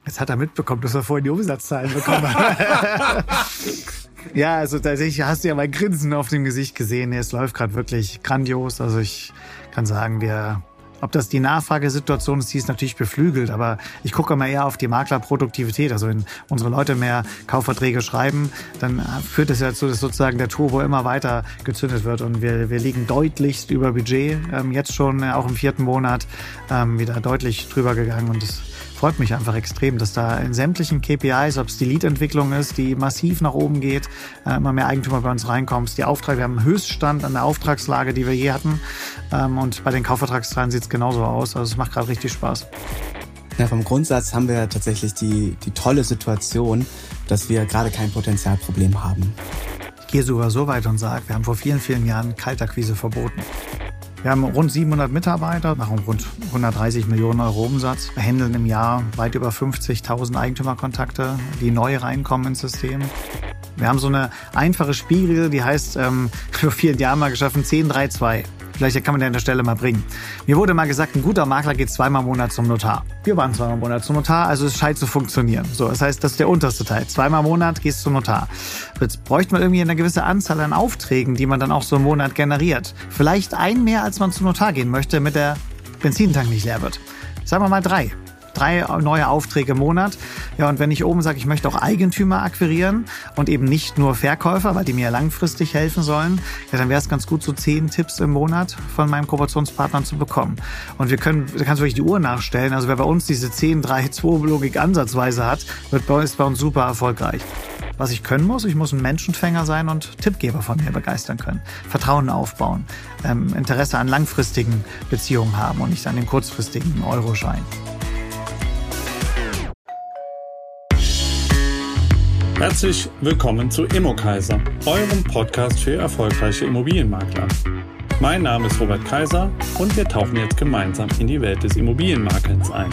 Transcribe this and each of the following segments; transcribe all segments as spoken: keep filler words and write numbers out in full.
Jetzt hat er mitbekommen, dass wir vorhin die Umsatzzahlen bekommen haben. Ja, also tatsächlich hast du ja mein Grinsen auf dem Gesicht gesehen. Es läuft gerade wirklich grandios. Also ich kann sagen, wir... Ob das die Nachfragesituation ist, die ist natürlich beflügelt, aber ich gucke immer eher auf die Maklerproduktivität. Also wenn unsere Leute mehr Kaufverträge schreiben, dann führt das ja dazu, dass sozusagen der Turbo immer weiter gezündet wird. Und wir, wir liegen deutlichst über Budget, ähm, jetzt schon äh, auch im vierten Monat ähm, wieder deutlich drüber gegangen. Und es freut mich einfach extrem, dass da in sämtlichen K P Is, ob es die Lead-Entwicklung ist, die massiv nach oben geht, äh, immer mehr Eigentümer bei uns reinkommt, die Aufträge, wir haben einen Höchststand an der Auftragslage, die wir je hatten. Ähm, und bei den Kaufvertragszahlen sieht es genauso aus. Also es macht gerade richtig Spaß. Ja, vom Grundsatz haben wir tatsächlich die, die tolle Situation, dass wir gerade kein Potenzialproblem haben. Ich gehe sogar so weit und sage, wir haben vor vielen, vielen Jahren Kaltakquise verboten. Wir haben rund siebenhundert Mitarbeiter, machen rund hundertdreißig Millionen Euro Umsatz. Wir handeln im Jahr weit über fünfzigtausend Eigentümerkontakte, die neu reinkommen ins System. Wir haben so eine einfache Spielregel, die heißt, ähm, vor vielen Jahren mal geschaffen, zehn drei zwei. Vielleicht kann man die an der Stelle mal bringen. Mir wurde mal gesagt, ein guter Makler geht zweimal im Monat zum Notar. Wir waren zweimal im Monat zum Notar, also es scheint zu funktionieren. So, das heißt, das ist der unterste Teil. Zweimal im Monat gehst du zum Notar. Jetzt bräuchte man irgendwie eine gewisse Anzahl an Aufträgen, die man dann auch so im Monat generiert. Vielleicht ein mehr, als man zum Notar gehen möchte, damit der Benzintank nicht leer wird. Sagen wir mal drei. Drei neue Aufträge im Monat. Ja, und wenn ich oben sage, ich möchte auch Eigentümer akquirieren und eben nicht nur Verkäufer, weil die mir langfristig helfen sollen, ja, dann wäre es ganz gut, so zehn Tipps im Monat von meinen Kooperationspartnern zu bekommen. Und wir können, da kannst du wirklich die Uhr nachstellen. Also wer bei uns diese zehn drei zwei Logik ansatzweise hat, wird bei, ist bei uns super erfolgreich. Was ich können muss, ich muss ein Menschenfänger sein und Tippgeber von mir begeistern können. Vertrauen aufbauen, ähm, Interesse an langfristigen Beziehungen haben und nicht an den kurzfristigen Euroschein. Herzlich willkommen zu ImmoKaiser, eurem Podcast für erfolgreiche Immobilienmakler. Mein Name ist Robert Kaiser und wir tauchen jetzt gemeinsam in die Welt des Immobilienmakelns ein.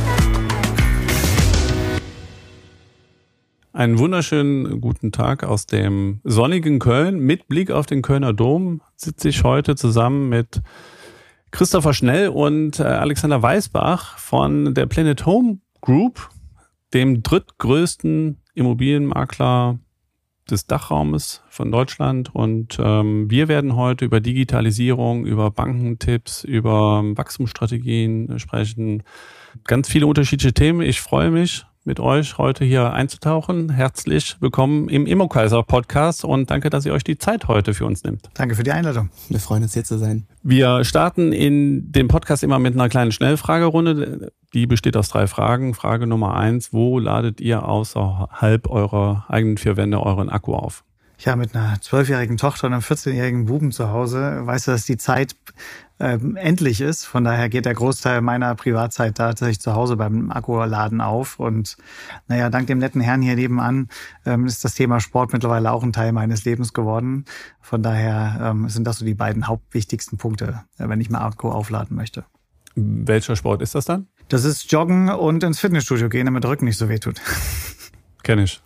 Einen wunderschönen guten Tag aus dem sonnigen Köln. Mit Blick auf den Kölner Dom sitze ich heute zusammen mit Christopher Schnell und Alexander Weißbach von der Planet Home Group, dem drittgrößten Immobilienmakler des Dachraumes von Deutschland. Und ähm, wir werden heute über Digitalisierung, über Bankentipps, über Wachstumsstrategien sprechen. Ganz viele unterschiedliche Themen. Ich freue mich, mit euch heute hier einzutauchen. Herzlich willkommen im ImmoKaiser-Podcast und danke, dass ihr euch die Zeit heute für uns nimmt. Danke für die Einladung. Wir freuen uns, hier zu sein. Wir starten in dem Podcast immer mit einer kleinen Schnellfragerunde. Die besteht aus drei Fragen. Frage Nummer eins, wo ladet ihr außerhalb eurer eigenen vier Wände euren Akku auf? Ja, mit einer zwölfjährigen Tochter und einem vierzehnjährigen Buben zu Hause weißt du, dass die Zeit ähm, endlich ist. Von daher geht der Großteil meiner Privatzeit tatsächlich zu Hause beim Akkuladen auf. Und naja, dank dem netten Herrn hier nebenan ähm, ist das Thema Sport mittlerweile auch ein Teil meines Lebens geworden. Von daher ähm, sind das so die beiden hauptwichtigsten Punkte, äh, wenn ich mal Akku aufladen möchte. Welcher Sport ist das dann? Das ist Joggen und ins Fitnessstudio gehen, damit der Rücken nicht so weh tut. Kenn ich.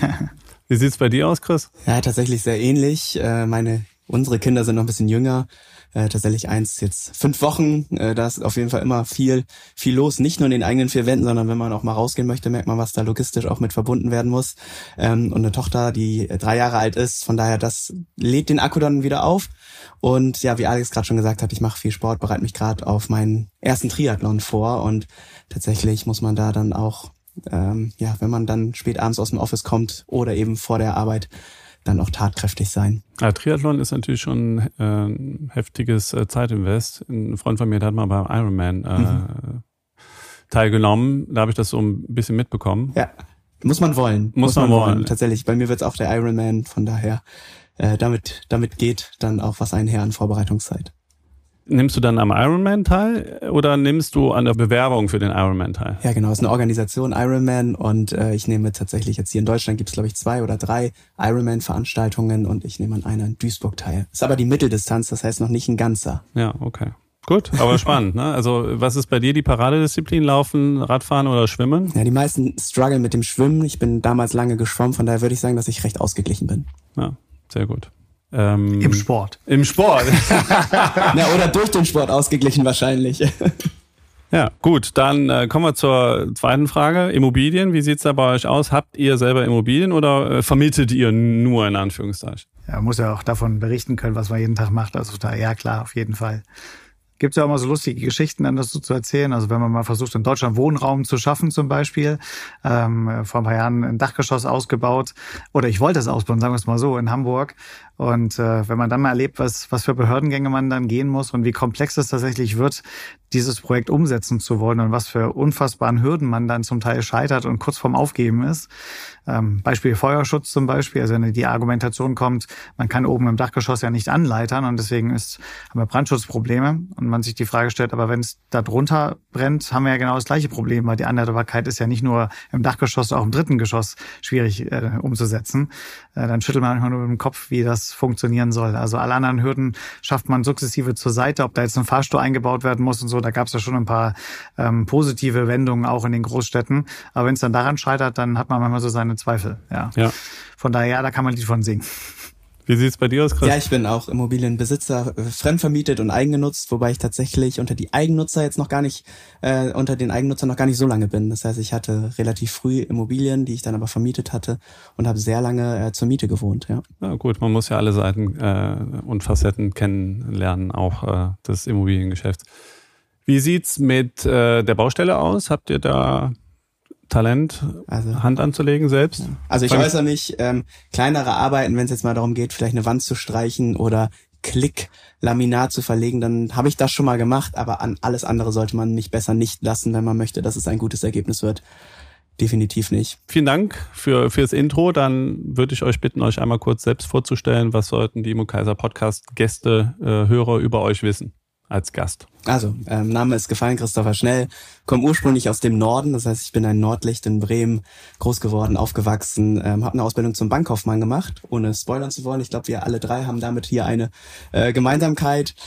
Wie sieht's bei dir aus, Chris? Ja, tatsächlich sehr ähnlich. Äh, meine, unsere Kinder sind noch ein bisschen jünger. Äh, tatsächlich eins jetzt fünf Wochen. Äh, da ist auf jeden Fall immer viel, viel los. Nicht nur in den eigenen vier Wänden, sondern wenn man auch mal rausgehen möchte, merkt man, was da logistisch auch mit verbunden werden muss. Ähm, und eine Tochter, die drei Jahre alt ist. Von daher, das lädt den Akku dann wieder auf. Und ja, wie Alex gerade schon gesagt hat, ich mache viel Sport, bereite mich gerade auf meinen ersten Triathlon vor. Und tatsächlich muss man da dann auch Ähm, ja, wenn man dann spät abends aus dem Office kommt oder eben vor der Arbeit, dann auch tatkräftig sein. Ja, Triathlon ist natürlich schon äh, ein heftiges äh, Zeitinvest. Ein Freund von mir, der hat mal beim Ironman äh, mhm. teilgenommen. Da habe ich das so ein bisschen mitbekommen. Ja, muss man wollen. Muss, muss man, man wollen. wollen. Tatsächlich, bei mir wird's auch der Ironman, von daher äh, damit damit geht dann auch was einher an Vorbereitungszeit. Nimmst du dann am Ironman teil oder nimmst du an der Bewerbung für den Ironman teil? Ja, genau. Es ist eine Organisation Ironman und äh, ich nehme tatsächlich jetzt hier in Deutschland gibt es glaube ich zwei oder drei Ironman-Veranstaltungen und ich nehme an einer in Duisburg teil. Ist aber die Mitteldistanz, das heißt noch nicht ein ganzer. Ja, okay. Gut, aber spannend, ne? Also was ist bei dir die Paradedisziplin? Laufen, Radfahren oder Schwimmen? Ja, die meisten strugglen mit dem Schwimmen. Ich bin damals lange geschwommen, von daher würde ich sagen, dass ich recht ausgeglichen bin. Ja, sehr gut. Ähm, Im Sport. Im Sport. ja, oder durch den Sport ausgeglichen wahrscheinlich. Ja, gut, dann äh, kommen wir zur zweiten Frage. Immobilien, wie sieht's da bei euch aus? Habt ihr selber Immobilien oder äh, vermietet ihr nur in Anführungszeichen? Ja, man muss ja auch davon berichten können, was man jeden Tag macht. Also da, ja klar, auf jeden Fall. Gibt es ja auch mal so lustige Geschichten, dann das so zu erzählen. Also wenn man mal versucht, in Deutschland Wohnraum zu schaffen zum Beispiel, ähm, vor ein paar Jahren ein Dachgeschoss ausgebaut, oder ich wollte es ausbauen, sagen wir es mal so, in Hamburg. Und äh, wenn man dann mal erlebt, was was für Behördengänge man dann gehen muss und wie komplex es tatsächlich wird, dieses Projekt umsetzen zu wollen und was für unfassbaren Hürden man dann zum Teil scheitert und kurz vorm Aufgeben ist. Ähm, Beispiel Feuerschutz zum Beispiel, also wenn die Argumentation kommt, man kann oben im Dachgeschoss ja nicht anleitern und deswegen ist, haben wir Brandschutzprobleme und man sich die Frage stellt, aber wenn es da drunter brennt, haben wir ja genau das gleiche Problem, weil die Anleitbarkeit ist ja nicht nur im Dachgeschoss, auch im dritten Geschoss schwierig äh, umzusetzen. Äh, dann schüttelt man manchmal nur mit dem Kopf, wie das funktionieren soll. Also alle anderen Hürden schafft man sukzessive zur Seite, ob da jetzt ein Fahrstuhl eingebaut werden muss und so, da gab es ja schon ein paar ähm, positive Wendungen auch in den Großstädten. Aber wenn es dann daran scheitert, dann hat man manchmal so seine Zweifel. Ja. ja. Von daher, ja, da kann man ein Lied von singen. Wie sieht's bei dir aus, Chris? Ja, ich bin auch Immobilienbesitzer, fremdvermietet und eigengenutzt, wobei ich tatsächlich unter die Eigennutzer jetzt noch gar nicht, äh, unter den Eigennutzern noch gar nicht so lange bin. Das heißt, ich hatte relativ früh Immobilien, die ich dann aber vermietet hatte und habe sehr lange äh, zur Miete gewohnt. Ja. Ja, gut, man muss ja alle Seiten äh, und Facetten kennenlernen, auch äh, des Immobiliengeschäfts. Wie sieht's mit äh, der Baustelle aus? Habt ihr da Talent, also, Hand anzulegen selbst? Ja. Also ich Fang äußere mich, ähm, kleinere Arbeiten, wenn es jetzt mal darum geht, vielleicht eine Wand zu streichen oder Klick-Laminat zu verlegen, dann habe ich das schon mal gemacht, aber an alles andere sollte man mich besser nicht lassen, wenn man möchte, dass es ein gutes Ergebnis wird. Definitiv nicht. Vielen Dank für fürs Intro. Dann würde ich euch bitten, euch einmal kurz selbst vorzustellen. Was sollten die Immokaiser Podcast-Gäste, äh, Hörer über euch wissen als Gast? Also, ähm, Name ist gefallen, Christopher Schnell, komme ursprünglich aus dem Norden, das heißt, ich bin ein Nordlicht in Bremen, groß geworden, aufgewachsen, ähm, habe eine Ausbildung zum Bankkaufmann gemacht, ohne spoilern zu wollen. Ich glaube, wir alle drei haben damit hier eine äh, Gemeinsamkeit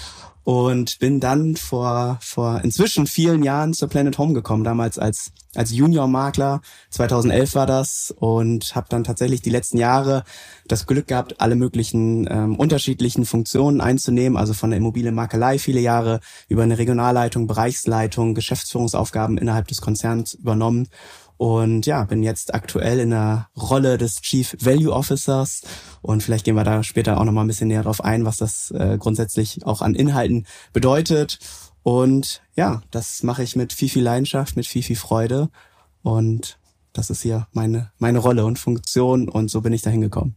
und bin dann vor vor inzwischen vielen Jahren zur Planet Home gekommen, damals als als Junior-Makler, zweitausendelf war das, und habe dann tatsächlich die letzten Jahre das Glück gehabt, alle möglichen ähm, unterschiedlichen Funktionen einzunehmen, also von der Immobilienmakelei viele Jahre über eine Regionalleitung, Bereichsleitung, Geschäftsführungsaufgaben innerhalb des Konzerns übernommen. Und ja, bin jetzt aktuell in der Rolle des Chief Value Officers und vielleicht gehen wir da später auch nochmal ein bisschen näher drauf ein, was das äh, grundsätzlich auch an Inhalten bedeutet. Und ja, das mache ich mit viel, viel Leidenschaft, mit viel, viel Freude, und das ist hier meine meine Rolle und Funktion, und so bin ich da hingekommen.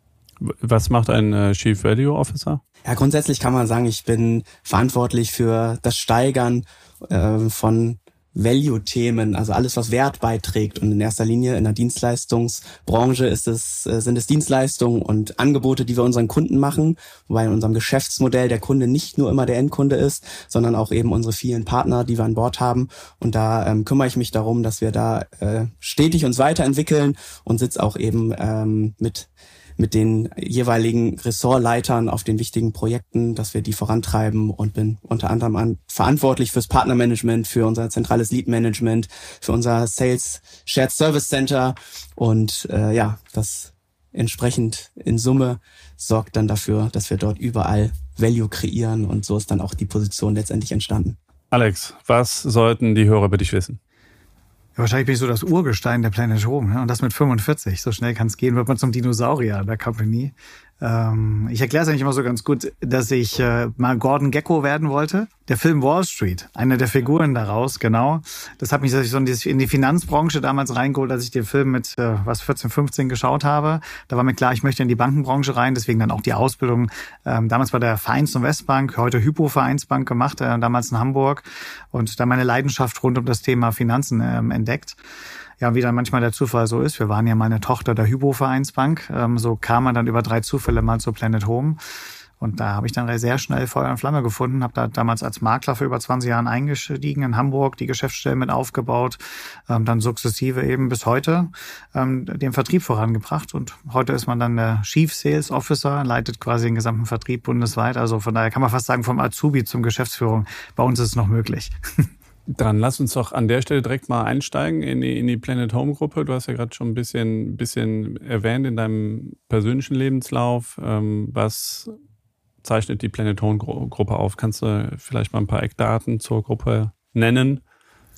Was macht ein äh, Chief Value Officer? Ja, grundsätzlich kann man sagen, ich bin verantwortlich für das Steigern äh, von Value-Themen, also alles, was Wert beiträgt. Und in erster Linie in der Dienstleistungsbranche ist es, sind es Dienstleistungen und Angebote, die wir unseren Kunden machen, wobei in unserem Geschäftsmodell der Kunde nicht nur immer der Endkunde ist, sondern auch eben unsere vielen Partner, die wir an Bord haben. Und da ähm, kümmere ich mich darum, dass wir da äh, stetig uns weiterentwickeln, und sitze auch eben ähm, mit mit den jeweiligen Ressortleitern auf den wichtigen Projekten, dass wir die vorantreiben, und bin unter anderem an, verantwortlich fürs Partnermanagement, für unser zentrales Lead-Management, für unser Sales Shared Service Center, und äh, ja, das entsprechend in Summe sorgt dann dafür, dass wir dort überall Value kreieren, und so ist dann auch die Position letztendlich entstanden. Alex, was sollten die Hörer über dich wissen? Ja, wahrscheinlich bin ich so das Urgestein der Planet Home, ne? Und das mit fünfundvierzig. So schnell kann es gehen, wird man zum Dinosaurier der Company. Ähm, ich erkläre es eigentlich immer so ganz gut, dass ich äh, mal Gordon Gekko werden wollte. Der Film Wall Street, eine der Figuren daraus, genau. Das hat mich so in die Finanzbranche damals reingeholt, als ich den Film mit äh, was vierzehn, fünfzehn geschaut habe. Da war mir klar, ich möchte in die Bankenbranche rein, deswegen dann auch die Ausbildung ähm, damals bei der Vereins- und Westbank, heute Hypo Vereinsbank gemacht, äh, damals in Hamburg, und da meine Leidenschaft rund um das Thema Finanzen ähm, entdeckt. Ja, wie dann manchmal der Zufall so ist. Wir waren ja mal eine Tochter der Hypo Vereinsbank. Ähm, so kam man dann über drei Zufälle mal zu Planet Home. Und da habe ich dann sehr schnell Feuer und Flamme gefunden. Habe da damals als Makler für über zwanzig Jahren eingestiegen in Hamburg, die Geschäftsstellen mit aufgebaut, ähm, dann sukzessive eben bis heute ähm, den Vertrieb vorangebracht. Und heute ist man dann der Chief Sales Officer, leitet quasi den gesamten Vertrieb bundesweit. Also von daher kann man fast sagen, vom Azubi zum Geschäftsführung. Bei uns ist es noch möglich. Dann lass uns doch an der Stelle direkt mal einsteigen in die, in die Planet Home Gruppe. Du hast ja gerade schon ein bisschen, bisschen erwähnt in deinem persönlichen Lebenslauf. Ähm, was zeichnet die Planet Home Gruppe auf? Kannst du vielleicht mal ein paar Eckdaten zur Gruppe nennen?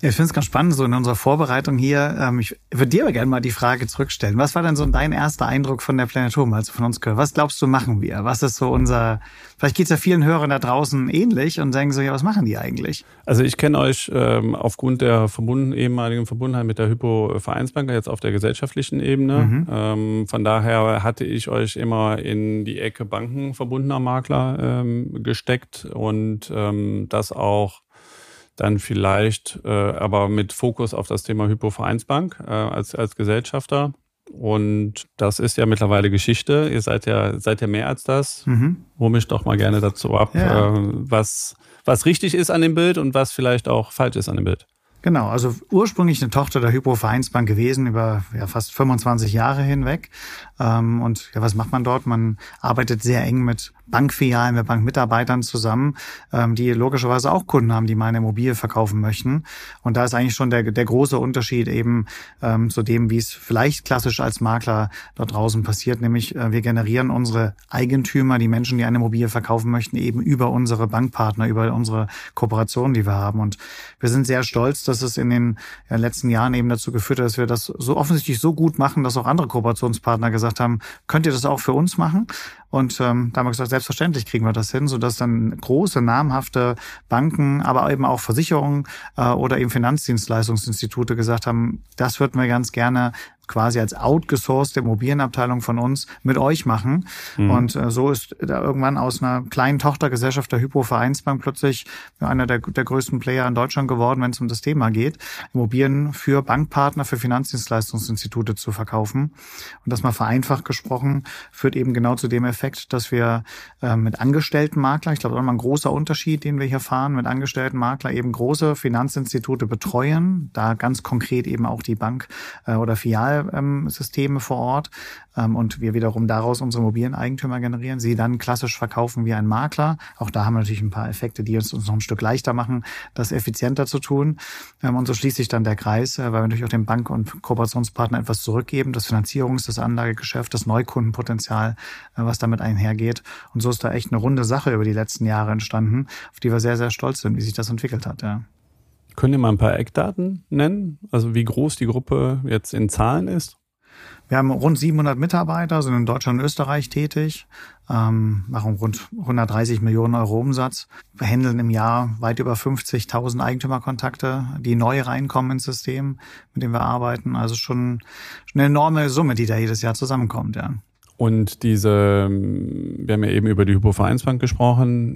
Ja, ich finde es ganz spannend, so in unserer Vorbereitung hier. Ähm, ich würde dir aber gerne mal die Frage zurückstellen. Was war denn so dein erster Eindruck von der Planet Home, als du von uns gehört? Was glaubst du, machen wir? Was ist so unser, vielleicht geht es ja vielen Hörern da draußen ähnlich und denken so, ja, was machen die eigentlich? Also ich kenne euch ähm, aufgrund der verbunden, ehemaligen Verbundenheit mit der Hypo Vereinsbank jetzt auf der gesellschaftlichen Ebene. Mhm. Ähm, von daher hatte ich euch immer in die Ecke bankenverbundener Makler ähm, gesteckt und ähm, das auch dann vielleicht, äh, aber mit Fokus auf das Thema Hypo Vereinsbank äh, als als Gesellschafter. Und das ist ja mittlerweile Geschichte. Ihr seid ja seid ja mehr als das. Mhm. Hol mich doch mal gerne dazu ab, ja. äh, was was richtig ist an dem Bild und was vielleicht auch falsch ist an dem Bild. Genau, also ursprünglich eine Tochter der Hypo Vereinsbank gewesen über ja, fast fünfundzwanzig Jahre hinweg. Ähm, und ja, was macht man dort? Man arbeitet sehr eng mit Bankfilialen, mit Bankmitarbeitern zusammen, ähm, die logischerweise auch Kunden haben, die mal eine Immobilie verkaufen möchten. Und da ist eigentlich schon der, der große Unterschied eben ähm, zu dem, wie es vielleicht klassisch als Makler dort draußen passiert, nämlich äh, wir generieren unsere Eigentümer, die Menschen, die eine Immobilie verkaufen möchten, eben über unsere Bankpartner, über unsere Kooperationen, die wir haben. Und wir sind sehr stolz, dass es in den ja, letzten Jahren eben dazu geführt hat, dass wir das so offensichtlich so gut machen, dass auch andere Kooperationspartner gesagt haben, könnt ihr das auch für uns machen? Und ähm, da haben wir gesagt, selbstverständlich kriegen wir das hin, sodass dann große, namhafte Banken, aber eben auch Versicherungen äh, oder eben Finanzdienstleistungsinstitute gesagt haben, das würden wir ganz gerne quasi als outgesourcete Immobilienabteilung von uns mit euch machen. Mhm. Und äh, so ist da irgendwann aus einer kleinen Tochtergesellschaft der Hypo Vereinsbank plötzlich einer der, der größten Player in Deutschland geworden, wenn es um das Thema geht, Immobilien für Bankpartner, für Finanzdienstleistungsinstitute zu verkaufen. Und das mal vereinfacht gesprochen, führt eben genau zu dem Effekt, dass wir äh, mit Angestelltenmakler, ich glaube, das ist nochmal ein großer Unterschied, den wir hier fahren, mit Angestelltenmakler eben große Finanzinstitute betreuen, da ganz konkret eben auch die Bank äh, oder Filial Systeme vor Ort und wir wiederum daraus unsere Immobilieneigentümer generieren, sie dann klassisch verkaufen wie ein Makler. Auch da haben wir natürlich ein paar Effekte, die uns, uns noch ein Stück leichter machen, das effizienter zu tun. Und so schließt sich dann der Kreis, weil wir natürlich auch dem Bank- und Kooperationspartner etwas zurückgeben, das Finanzierungs-, das Anlagegeschäft, das Neukundenpotenzial, was damit einhergeht. Und so ist da echt eine runde Sache über die letzten Jahre entstanden, auf die wir sehr, sehr stolz sind, wie sich das entwickelt hat. Ja. Könnt ihr mal ein paar Eckdaten nennen? Also wie groß die Gruppe jetzt in Zahlen ist? Wir haben rund siebenhundert Mitarbeiter, sind in Deutschland und Österreich tätig, ähm, machen rund hundertdreißig Millionen Euro Umsatz. Wir handeln im Jahr weit über fünfzigtausend Eigentümerkontakte, die neu reinkommen ins System, mit dem wir arbeiten. Also schon, schon eine enorme Summe, die da jedes Jahr zusammenkommt, ja. Und diese, wir haben ja eben über die Hypo Vereinsbank gesprochen.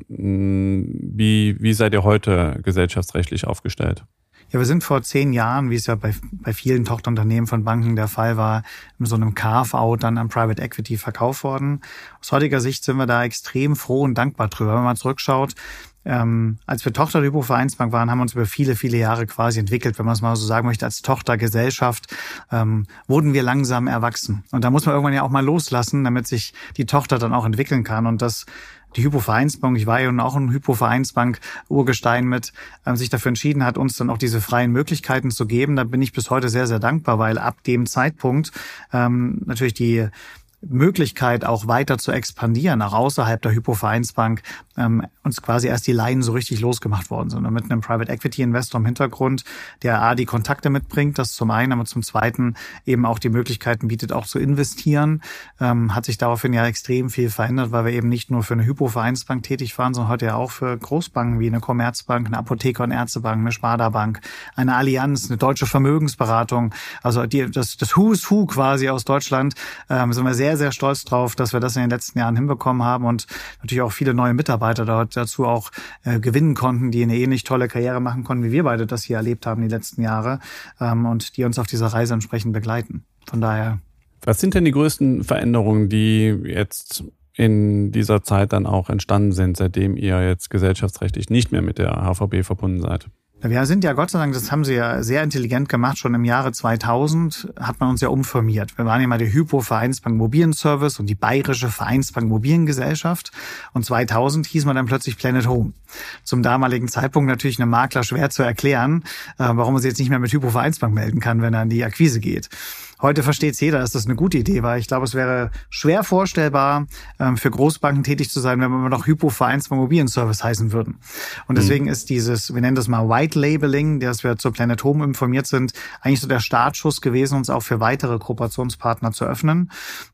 Wie, wie seid ihr heute gesellschaftsrechtlich aufgestellt? Ja, wir sind vor zehn Jahren, wie es ja bei, bei vielen Tochterunternehmen von Banken der Fall war, in so einem Carve-out dann an Private Equity verkauft worden. Aus heutiger Sicht sind wir da extrem froh und dankbar drüber. Wenn man zurückschaut, Ähm, als wir Tochter der Hypo Vereinsbank waren, haben wir uns über viele, viele Jahre quasi entwickelt, wenn man es mal so sagen möchte, als Tochtergesellschaft ähm, wurden wir langsam erwachsen. Und da muss man irgendwann ja auch mal loslassen, damit sich die Tochter dann auch entwickeln kann. Und das die Hypo Vereinsbank, ich war ja nun auch ein Hypo Vereinsbank Urgestein mit, ähm, sich dafür entschieden hat, uns dann auch diese freien Möglichkeiten zu geben. Da bin ich bis heute sehr, sehr dankbar, weil ab dem Zeitpunkt ähm, natürlich die Möglichkeit, auch weiter zu expandieren, auch außerhalb der Hypo Vereinsbank, ähm, uns quasi erst die Leinen so richtig losgemacht worden sind. Und mit einem Private Equity Investor im Hintergrund, der A, die Kontakte mitbringt, das zum einen, aber zum zweiten eben auch die Möglichkeiten bietet, auch zu investieren, ähm, hat sich daraufhin ja extrem viel verändert, weil wir eben nicht nur für eine Hypo Vereinsbank tätig waren, sondern heute ja auch für Großbanken wie eine Commerzbank, eine Apotheker- und Ärztebank, eine Sparda-Bank, eine Allianz, eine deutsche Vermögensberatung, also die, das, das Who's Who quasi aus Deutschland, ähm, sind wir sehr, sehr stolz drauf, dass wir das in den letzten Jahren hinbekommen haben und natürlich auch viele neue Mitarbeiter dort dazu auch äh, gewinnen konnten, die eine ähnlich tolle Karriere machen konnten, wie wir beide das hier erlebt haben die letzten Jahre ähm, und die uns auf dieser Reise entsprechend begleiten. Von daher. Was sind denn die größten Veränderungen, die jetzt in dieser Zeit dann auch entstanden sind, seitdem ihr jetzt gesellschaftsrechtlich nicht mehr mit der H V B verbunden seid? Wir sind ja, Gott sei Dank, das haben sie ja sehr intelligent gemacht, schon im Jahre zweitausend hat man uns ja umformiert. Wir waren ja mal die Hypo Vereinsbank Immobilienservice und die Bayerische Vereinsbank Immobiliengesellschaft und zweitausend hieß man dann plötzlich Planet Home. Zum damaligen Zeitpunkt natürlich einem Makler schwer zu erklären, warum man sich jetzt nicht mehr mit Hypo Vereinsbank melden kann, wenn er an die Akquise geht. Heute versteht es jeder, dass das eine gute Idee war. Ich glaube, es wäre schwer vorstellbar, für Großbanken tätig zu sein, wenn wir noch Hypo-Vereinsbank Immobilienservice heißen würden. Und deswegen mhm. ist dieses, wir nennen das mal White Labeling, dass wir zur Planet Home informiert sind, eigentlich so der Startschuss gewesen, uns auch für weitere Kooperationspartner zu öffnen.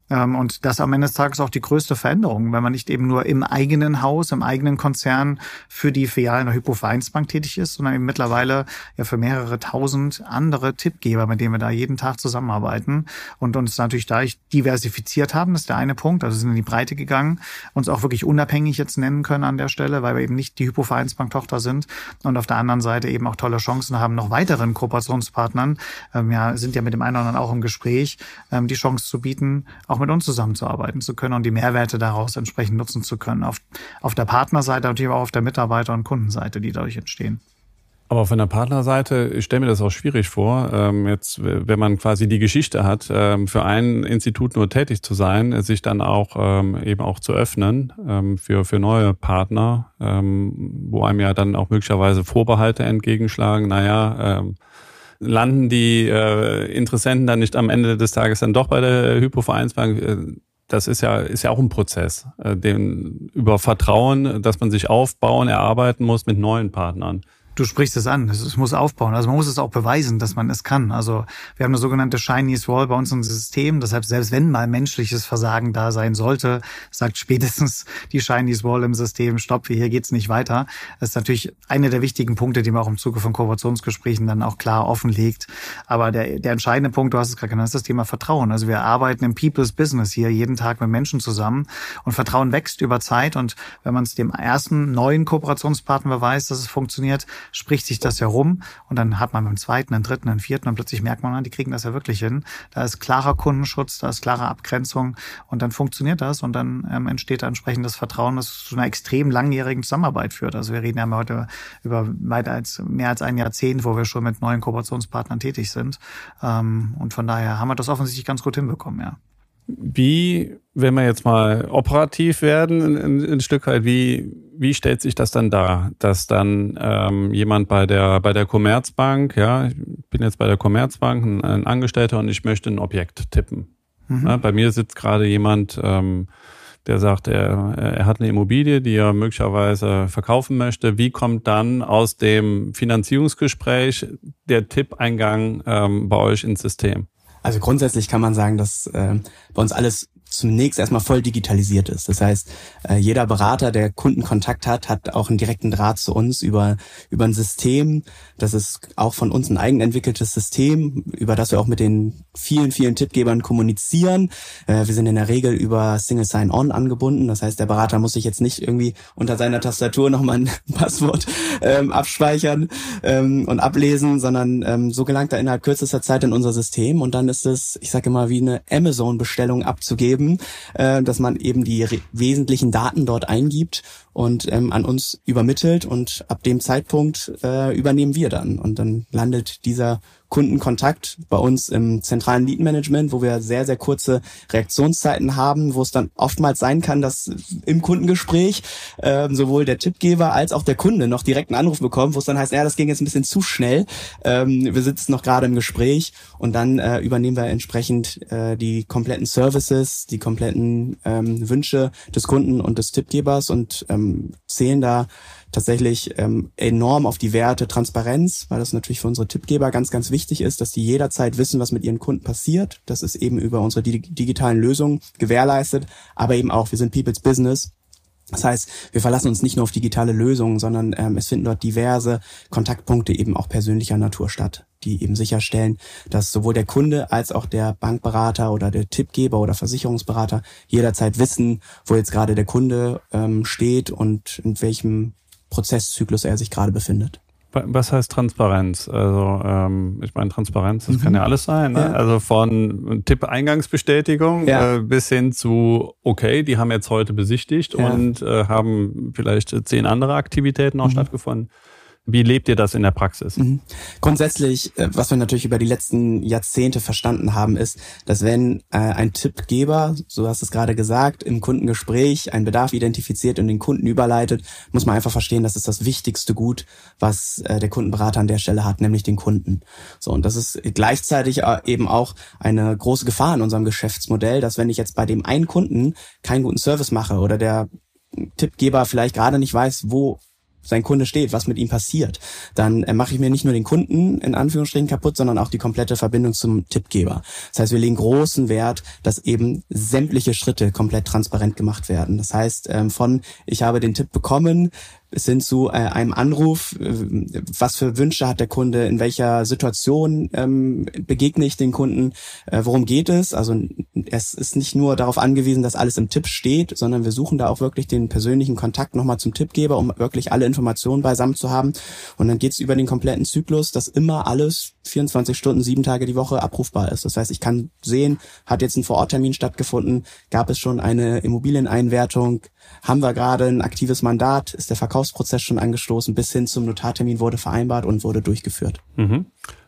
Und das am Ende des Tages auch die größte Veränderung, wenn man nicht eben nur im eigenen Haus, im eigenen Konzern für die Filialen der Hypo-Vereinsbank tätig ist, sondern eben mittlerweile ja für mehrere tausend andere Tippgeber, mit denen wir da jeden Tag zusammenarbeiten und uns natürlich dadurch diversifiziert haben. Das ist der eine Punkt, also sind in die Breite gegangen, uns auch wirklich unabhängig jetzt nennen können an der Stelle, weil wir eben nicht die Hypo-Vereinsbank-Tochter sind und auf der anderen Seite eben auch tolle Chancen haben, noch weiteren Kooperationspartnern, ähm, ja, sind ja mit dem einen oder anderen auch im Gespräch, ähm, die Chance zu bieten, auch mit uns zusammenzuarbeiten zu können und die Mehrwerte daraus entsprechend nutzen zu können. Auf, auf der Partnerseite, natürlich auch auf der Mitarbeiter- und Kundenseite, die dadurch entstehen. Aber von der Partnerseite, ich stelle mir das auch schwierig vor, ähm, jetzt, wenn man quasi die Geschichte hat, ähm, für ein Institut nur tätig zu sein, sich dann auch ähm, eben auch zu öffnen ähm, für für neue Partner, ähm, wo einem ja dann auch möglicherweise Vorbehalte entgegenschlagen. Naja, ähm, landen die äh, Interessenten dann nicht am Ende des Tages dann doch bei der Hypo-Vereinsbank? Äh, das ist ja ist ja auch ein Prozess, äh, den über Vertrauen, dass man sich aufbauen, erarbeiten muss mit neuen Partnern. Du sprichst es an, es muss aufbauen. Also man muss es auch beweisen, dass man es kann. Also wir haben eine sogenannte Chinese Wall bei uns im System. Deshalb, selbst wenn mal menschliches Versagen da sein sollte, sagt spätestens die Chinese Wall im System, stopp, hier geht's nicht weiter. Das ist natürlich einer der wichtigen Punkte, die man auch im Zuge von Kooperationsgesprächen dann auch klar offenlegt. Aber der, der entscheidende Punkt, du hast es gerade genannt, ist das Thema Vertrauen. Also wir arbeiten im People's Business hier jeden Tag mit Menschen zusammen und Vertrauen wächst über Zeit. Und wenn man es dem ersten neuen Kooperationspartner beweist, dass es funktioniert, spricht sich das herum und dann hat man beim zweiten, einen dritten, einen vierten und plötzlich merkt man, die kriegen das ja wirklich hin. Da ist klarer Kundenschutz, da ist klare Abgrenzung und dann funktioniert das und dann ähm, entsteht da entsprechendes Vertrauen, das zu einer extrem langjährigen Zusammenarbeit führt. Also wir reden ja heute über weiter als mehr als ein Jahrzehnt, wo wir schon mit neuen Kooperationspartnern tätig sind. Ähm, und von daher haben wir das offensichtlich ganz gut hinbekommen, ja. Wie, wenn wir jetzt mal operativ werden, ein, ein Stück weit, wie wie stellt sich das dann dar, dass dann ähm, jemand bei der bei der Commerzbank, ja, ich bin jetzt bei der Commerzbank, ein, ein Angestellter und ich möchte ein Objekt tippen. Mhm. Ja, bei mir sitzt gerade jemand, ähm, der sagt, er, er hat eine Immobilie, die er möglicherweise verkaufen möchte. Wie kommt dann aus dem Finanzierungsgespräch der Tippeingang ähm, bei euch ins System? Also grundsätzlich kann man sagen, dass äh, bei uns alles zunächst erstmal voll digitalisiert ist. Das heißt, äh, jeder Berater, der Kundenkontakt hat, hat auch einen direkten Draht zu uns über über ein System. Das ist auch von uns ein eigenentwickeltes System, über das wir auch mit den vielen, vielen Tippgebern kommunizieren. Äh, wir sind in der Regel über Single Sign-On angebunden. Das heißt, der Berater muss sich jetzt nicht irgendwie unter seiner Tastatur nochmal ein Passwort ähm, abspeichern ähm, und ablesen, sondern ähm, so gelangt er innerhalb kürzester Zeit in unser System und dann ist es, ich sage immer, wie eine Amazon-Bestellung abzugeben, äh, dass man eben die re- wesentlichen Daten dort eingibt und ähm, an uns übermittelt und ab dem Zeitpunkt äh, übernehmen wir dann und dann landet dieser Kundenkontakt bei uns im zentralen Lead-Management, wo wir sehr, sehr kurze Reaktionszeiten haben, wo es dann oftmals sein kann, dass im Kundengespräch äh, sowohl der Tippgeber als auch der Kunde noch direkt einen Anruf bekommt, wo es dann heißt, ja, das ging jetzt ein bisschen zu schnell, ähm, wir sitzen noch gerade im Gespräch und dann äh, übernehmen wir entsprechend äh, die kompletten Services, die kompletten ähm, Wünsche des Kunden und des Tippgebers und ähm, zählen da tatsächlich ähm, enorm auf die Werte Transparenz, weil das natürlich für unsere Tippgeber ganz, ganz wichtig ist, dass die jederzeit wissen, was mit ihren Kunden passiert. Das ist eben über unsere di- digitalen Lösungen gewährleistet, aber eben auch, wir sind People's Business. Das heißt, wir verlassen uns nicht nur auf digitale Lösungen, sondern ähm, es finden dort diverse Kontaktpunkte eben auch persönlicher Natur statt, die eben sicherstellen, dass sowohl der Kunde als auch der Bankberater oder der Tippgeber oder Versicherungsberater jederzeit wissen, wo jetzt gerade der Kunde ähm, steht und in welchem Prozesszyklus er sich gerade befindet. Was heißt Transparenz? Also ähm, ich meine Transparenz, das mhm. kann ja alles sein. Ne? Ja. Also von Tipp-Eingangsbestätigung ja. äh, bis hin zu, okay, die haben jetzt heute besichtigt ja. und äh, haben vielleicht zehn andere Aktivitäten auch mhm. stattgefunden. Wie lebt ihr das in der Praxis? Mhm. Grundsätzlich, was wir natürlich über die letzten Jahrzehnte verstanden haben, ist, dass wenn äh, ein Tippgeber, so hast du es gerade gesagt, im Kundengespräch einen Bedarf identifiziert und den Kunden überleitet, muss man einfach verstehen, das ist das wichtigste Gut, was äh, der Kundenberater an der Stelle hat, nämlich den Kunden. So, und das ist gleichzeitig eben auch eine große Gefahr in unserem Geschäftsmodell, dass wenn ich jetzt bei dem einen Kunden keinen guten Service mache oder der Tippgeber vielleicht gerade nicht weiß, wo sein Kunde steht, was mit ihm passiert, dann äh, mache ich mir nicht nur den Kunden in Anführungsstrichen kaputt, sondern auch die komplette Verbindung zum Tippgeber. Das heißt, wir legen großen Wert, dass eben sämtliche Schritte komplett transparent gemacht werden. Das heißt, ähm, von ich habe den Tipp bekommen bis hin zu äh, einem Anruf, äh, was für Wünsche hat der Kunde, in welcher Situation ähm, begegne ich den Kunden, äh, worum geht es. Also es ist nicht nur darauf angewiesen, dass alles im Tipp steht, sondern wir suchen da auch wirklich den persönlichen Kontakt nochmal zum Tippgeber, um wirklich alle Informationen beisammen zu haben. Und dann geht es über den kompletten Zyklus, dass immer alles vierundzwanzig Stunden, sieben Tage die Woche abrufbar ist. Das heißt, ich kann sehen, hat jetzt ein Vororttermin stattgefunden, gab es schon eine Immobilieneinwertung, haben wir gerade ein aktives Mandat, ist der Verkaufsprozess schon angestoßen, bis hin zum Notartermin wurde vereinbart und wurde durchgeführt. Mhm.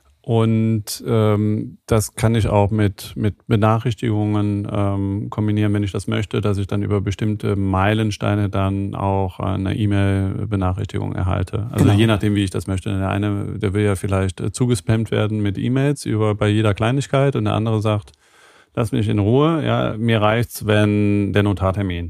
Und ähm, das kann ich auch mit mit Benachrichtigungen ähm, kombinieren, wenn ich das möchte, dass ich dann über bestimmte Meilensteine dann auch eine E-Mail-Benachrichtigung erhalte. Also genau. Je nachdem, wie ich das möchte. Der eine, der will ja vielleicht zugespammt werden mit E-Mails über bei jeder Kleinigkeit und der andere sagt, lass mich in Ruhe. Ja, mir reicht's, wenn der Notartermin.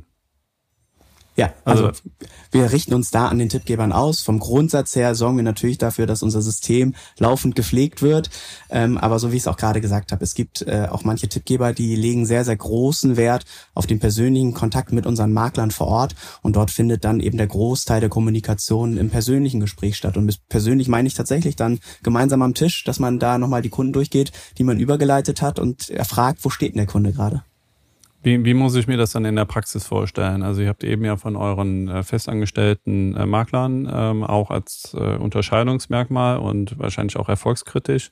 Ja, also, also wir richten uns da an den Tippgebern aus. Vom Grundsatz her sorgen wir natürlich dafür, dass unser System laufend gepflegt wird. Ähm, aber so wie ich es auch gerade gesagt habe, es gibt äh, auch manche Tippgeber, die legen sehr, sehr großen Wert auf den persönlichen Kontakt mit unseren Maklern vor Ort. Und dort findet dann eben der Großteil der Kommunikation im persönlichen Gespräch statt. Und persönlich meine ich tatsächlich dann gemeinsam am Tisch, dass man da nochmal die Kunden durchgeht, die man übergeleitet hat und erfragt, wo steht denn der Kunde gerade? Wie, wie muss ich mir das dann in der Praxis vorstellen? Also ihr habt eben ja von euren äh, festangestellten äh, Maklern ähm, auch als äh, Unterscheidungsmerkmal und wahrscheinlich auch erfolgskritisch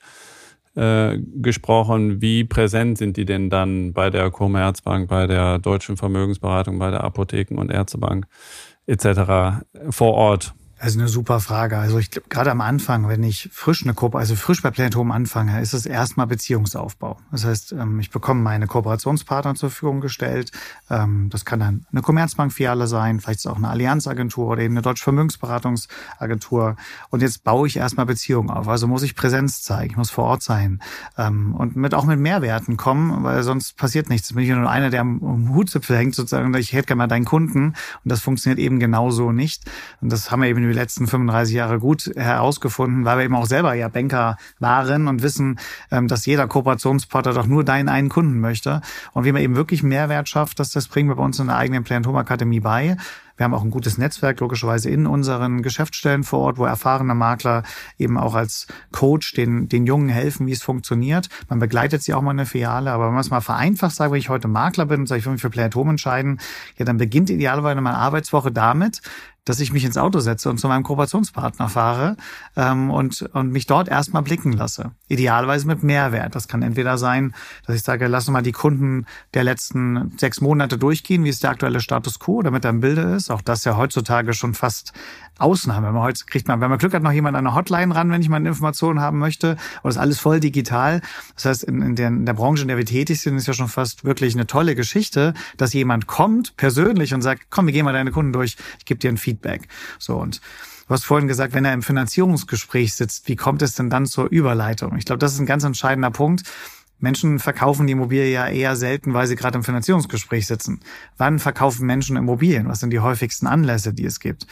äh, gesprochen. Wie präsent sind die denn dann bei der Commerzbank, bei der Deutschen Vermögensberatung, bei der Apotheken- und Ärztebank et cetera vor Ort? Also eine super Frage. Also ich glaube, gerade am Anfang, wenn ich frisch eine Ko- also frisch bei Planet Home anfange, ist es erstmal Beziehungsaufbau. Das heißt, ich bekomme meine Kooperationspartner zur Verfügung gestellt. Das kann dann eine Commerzbank-Filiale sein, vielleicht ist es auch eine Allianz-Agentur oder eben eine Deutsche Vermögensberatungsagentur. Und jetzt baue ich erstmal Beziehungen auf. Also muss ich Präsenz zeigen, ich muss vor Ort sein und mit auch mit Mehrwerten kommen, weil sonst passiert nichts. Jetzt bin ich nur einer, der am Hutzipfel hängt sozusagen. Ich hätte gerne mal deinen Kunden und das funktioniert eben genauso nicht. Und das haben wir eben die letzten fünfunddreißig Jahre gut herausgefunden, weil wir eben auch selber ja Banker waren und wissen, dass jeder Kooperationspartner doch nur deinen einen Kunden möchte. Und wie man eben wirklich Mehrwert schafft, das, das bringen wir bei uns in der eigenen Planet Home Akademie bei. Wir haben auch ein gutes Netzwerk, logischerweise in unseren Geschäftsstellen vor Ort, wo erfahrene Makler eben auch als Coach den, den Jungen helfen, wie es funktioniert. Man begleitet sie auch mal in der Filiale, aber wenn man es mal vereinfacht sagt, wenn ich heute Makler bin und sage, ich will mich für Planet Home entscheiden, ja, dann beginnt idealerweise meine Arbeitswoche damit, dass ich mich ins Auto setze und zu meinem Kooperationspartner fahre ähm, und und mich dort erstmal blicken lasse. Idealerweise mit Mehrwert. Das kann entweder sein, dass ich sage, lass uns mal die Kunden der letzten sechs Monate durchgehen, wie ist der aktuelle Status quo, damit er im Bilde ist. Auch das ist ja heutzutage schon fast Ausnahme. Wenn man heute kriegt man, wenn man Glück hat, noch jemand an eine Hotline ran, wenn ich mal eine Information haben möchte. Und das ist alles voll digital. Das heißt, in, in, der, in der Branche, in der wir tätig sind, ist ja schon fast wirklich eine tolle Geschichte, dass jemand kommt persönlich und sagt, komm, wir gehen mal deine Kunden durch, ich gebe dir ein Feedback. So, und du hast vorhin gesagt, wenn er im Finanzierungsgespräch sitzt, wie kommt es denn dann zur Überleitung? Ich glaube, das ist ein ganz entscheidender Punkt. Menschen verkaufen die Immobilie ja eher selten, weil sie gerade im Finanzierungsgespräch sitzen. Wann verkaufen Menschen Immobilien? Was sind die häufigsten Anlässe, die es gibt?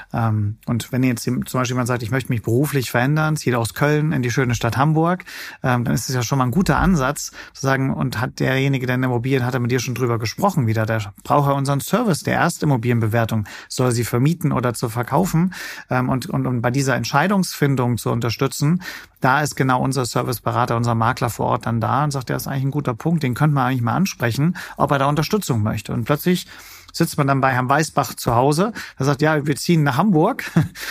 Und wenn jetzt zum Beispiel jemand sagt, ich möchte mich beruflich verändern, zieht aus Köln in die schöne Stadt Hamburg, dann ist es ja schon mal ein guter Ansatz zu sagen, und hat derjenige, der eine Immobilien hat, er mit dir schon drüber gesprochen wieder, der braucht ja unseren Service, der Erstimmobilienbewertung, soll sie vermieten oder zu verkaufen. Und, und um bei dieser Entscheidungsfindung zu unterstützen, da ist genau unser Serviceberater, unser Makler vor Ort dann da. und sagt, der ist eigentlich ein guter Punkt, den könnte man eigentlich mal ansprechen, ob er da Unterstützung möchte. Und plötzlich sitzt man dann bei Herrn Weißbach zu Hause. Er sagt, ja, wir ziehen nach Hamburg.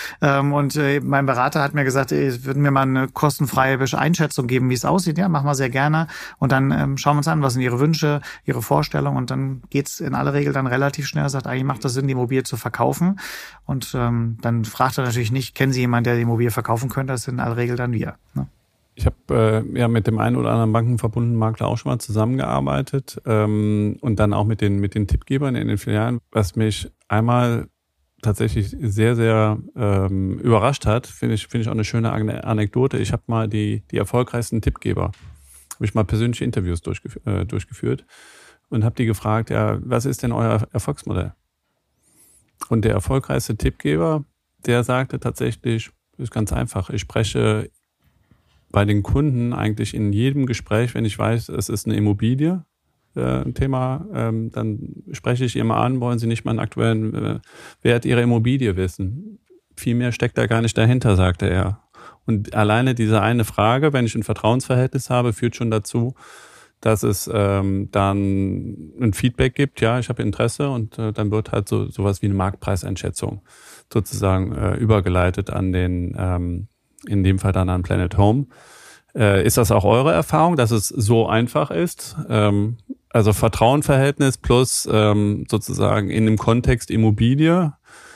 Und mein Berater hat mir gesagt, ey, würden mir mal eine kostenfreie Einschätzung geben, wie es aussieht. Ja, machen wir sehr gerne. Und dann schauen wir uns an, was sind Ihre Wünsche, Ihre Vorstellungen. Und dann geht's in aller Regel dann relativ schnell. Er sagt, eigentlich macht das Sinn, die Immobilie zu verkaufen. Und ähm, dann fragt er natürlich nicht, kennen Sie jemanden, der die Immobilie verkaufen könnte? Das sind in aller Regel dann wir. Ne? Ich habe äh, ja mit dem einen oder anderen bankenverbundenen Makler auch schon mal zusammengearbeitet ähm, und dann auch mit den mit den Tippgebern in den Filialen. Was mich einmal tatsächlich sehr, sehr ähm, überrascht hat, finde ich finde ich auch eine schöne Anekdote. Ich habe mal die die erfolgreichsten Tippgeber, habe ich mal persönliche Interviews durchgef- äh, durchgeführt und habe die gefragt, ja, was ist denn euer Erfolgsmodell? Und der erfolgreichste Tippgeber, der sagte tatsächlich, ist ganz einfach, ich spreche bei den Kunden eigentlich in jedem Gespräch, wenn ich weiß, es ist eine Immobilie, äh, ein Thema, ähm, dann spreche ich immer an, wollen Sie nicht mal einen aktuellen äh, Wert Ihrer Immobilie wissen. Viel mehr steckt da gar nicht dahinter, sagte er. Und alleine diese eine Frage, wenn ich ein Vertrauensverhältnis habe, führt schon dazu, dass es ähm, dann ein Feedback gibt, ja, ich habe Interesse und äh, dann wird halt so sowas wie eine Marktpreiseinschätzung sozusagen äh, übergeleitet an den ähm, in dem Fall dann an Planet Home. Äh, ist das auch eure Erfahrung, dass es so einfach ist? Ähm, also Vertrauensverhältnis plus ähm, sozusagen in dem Kontext Immobilie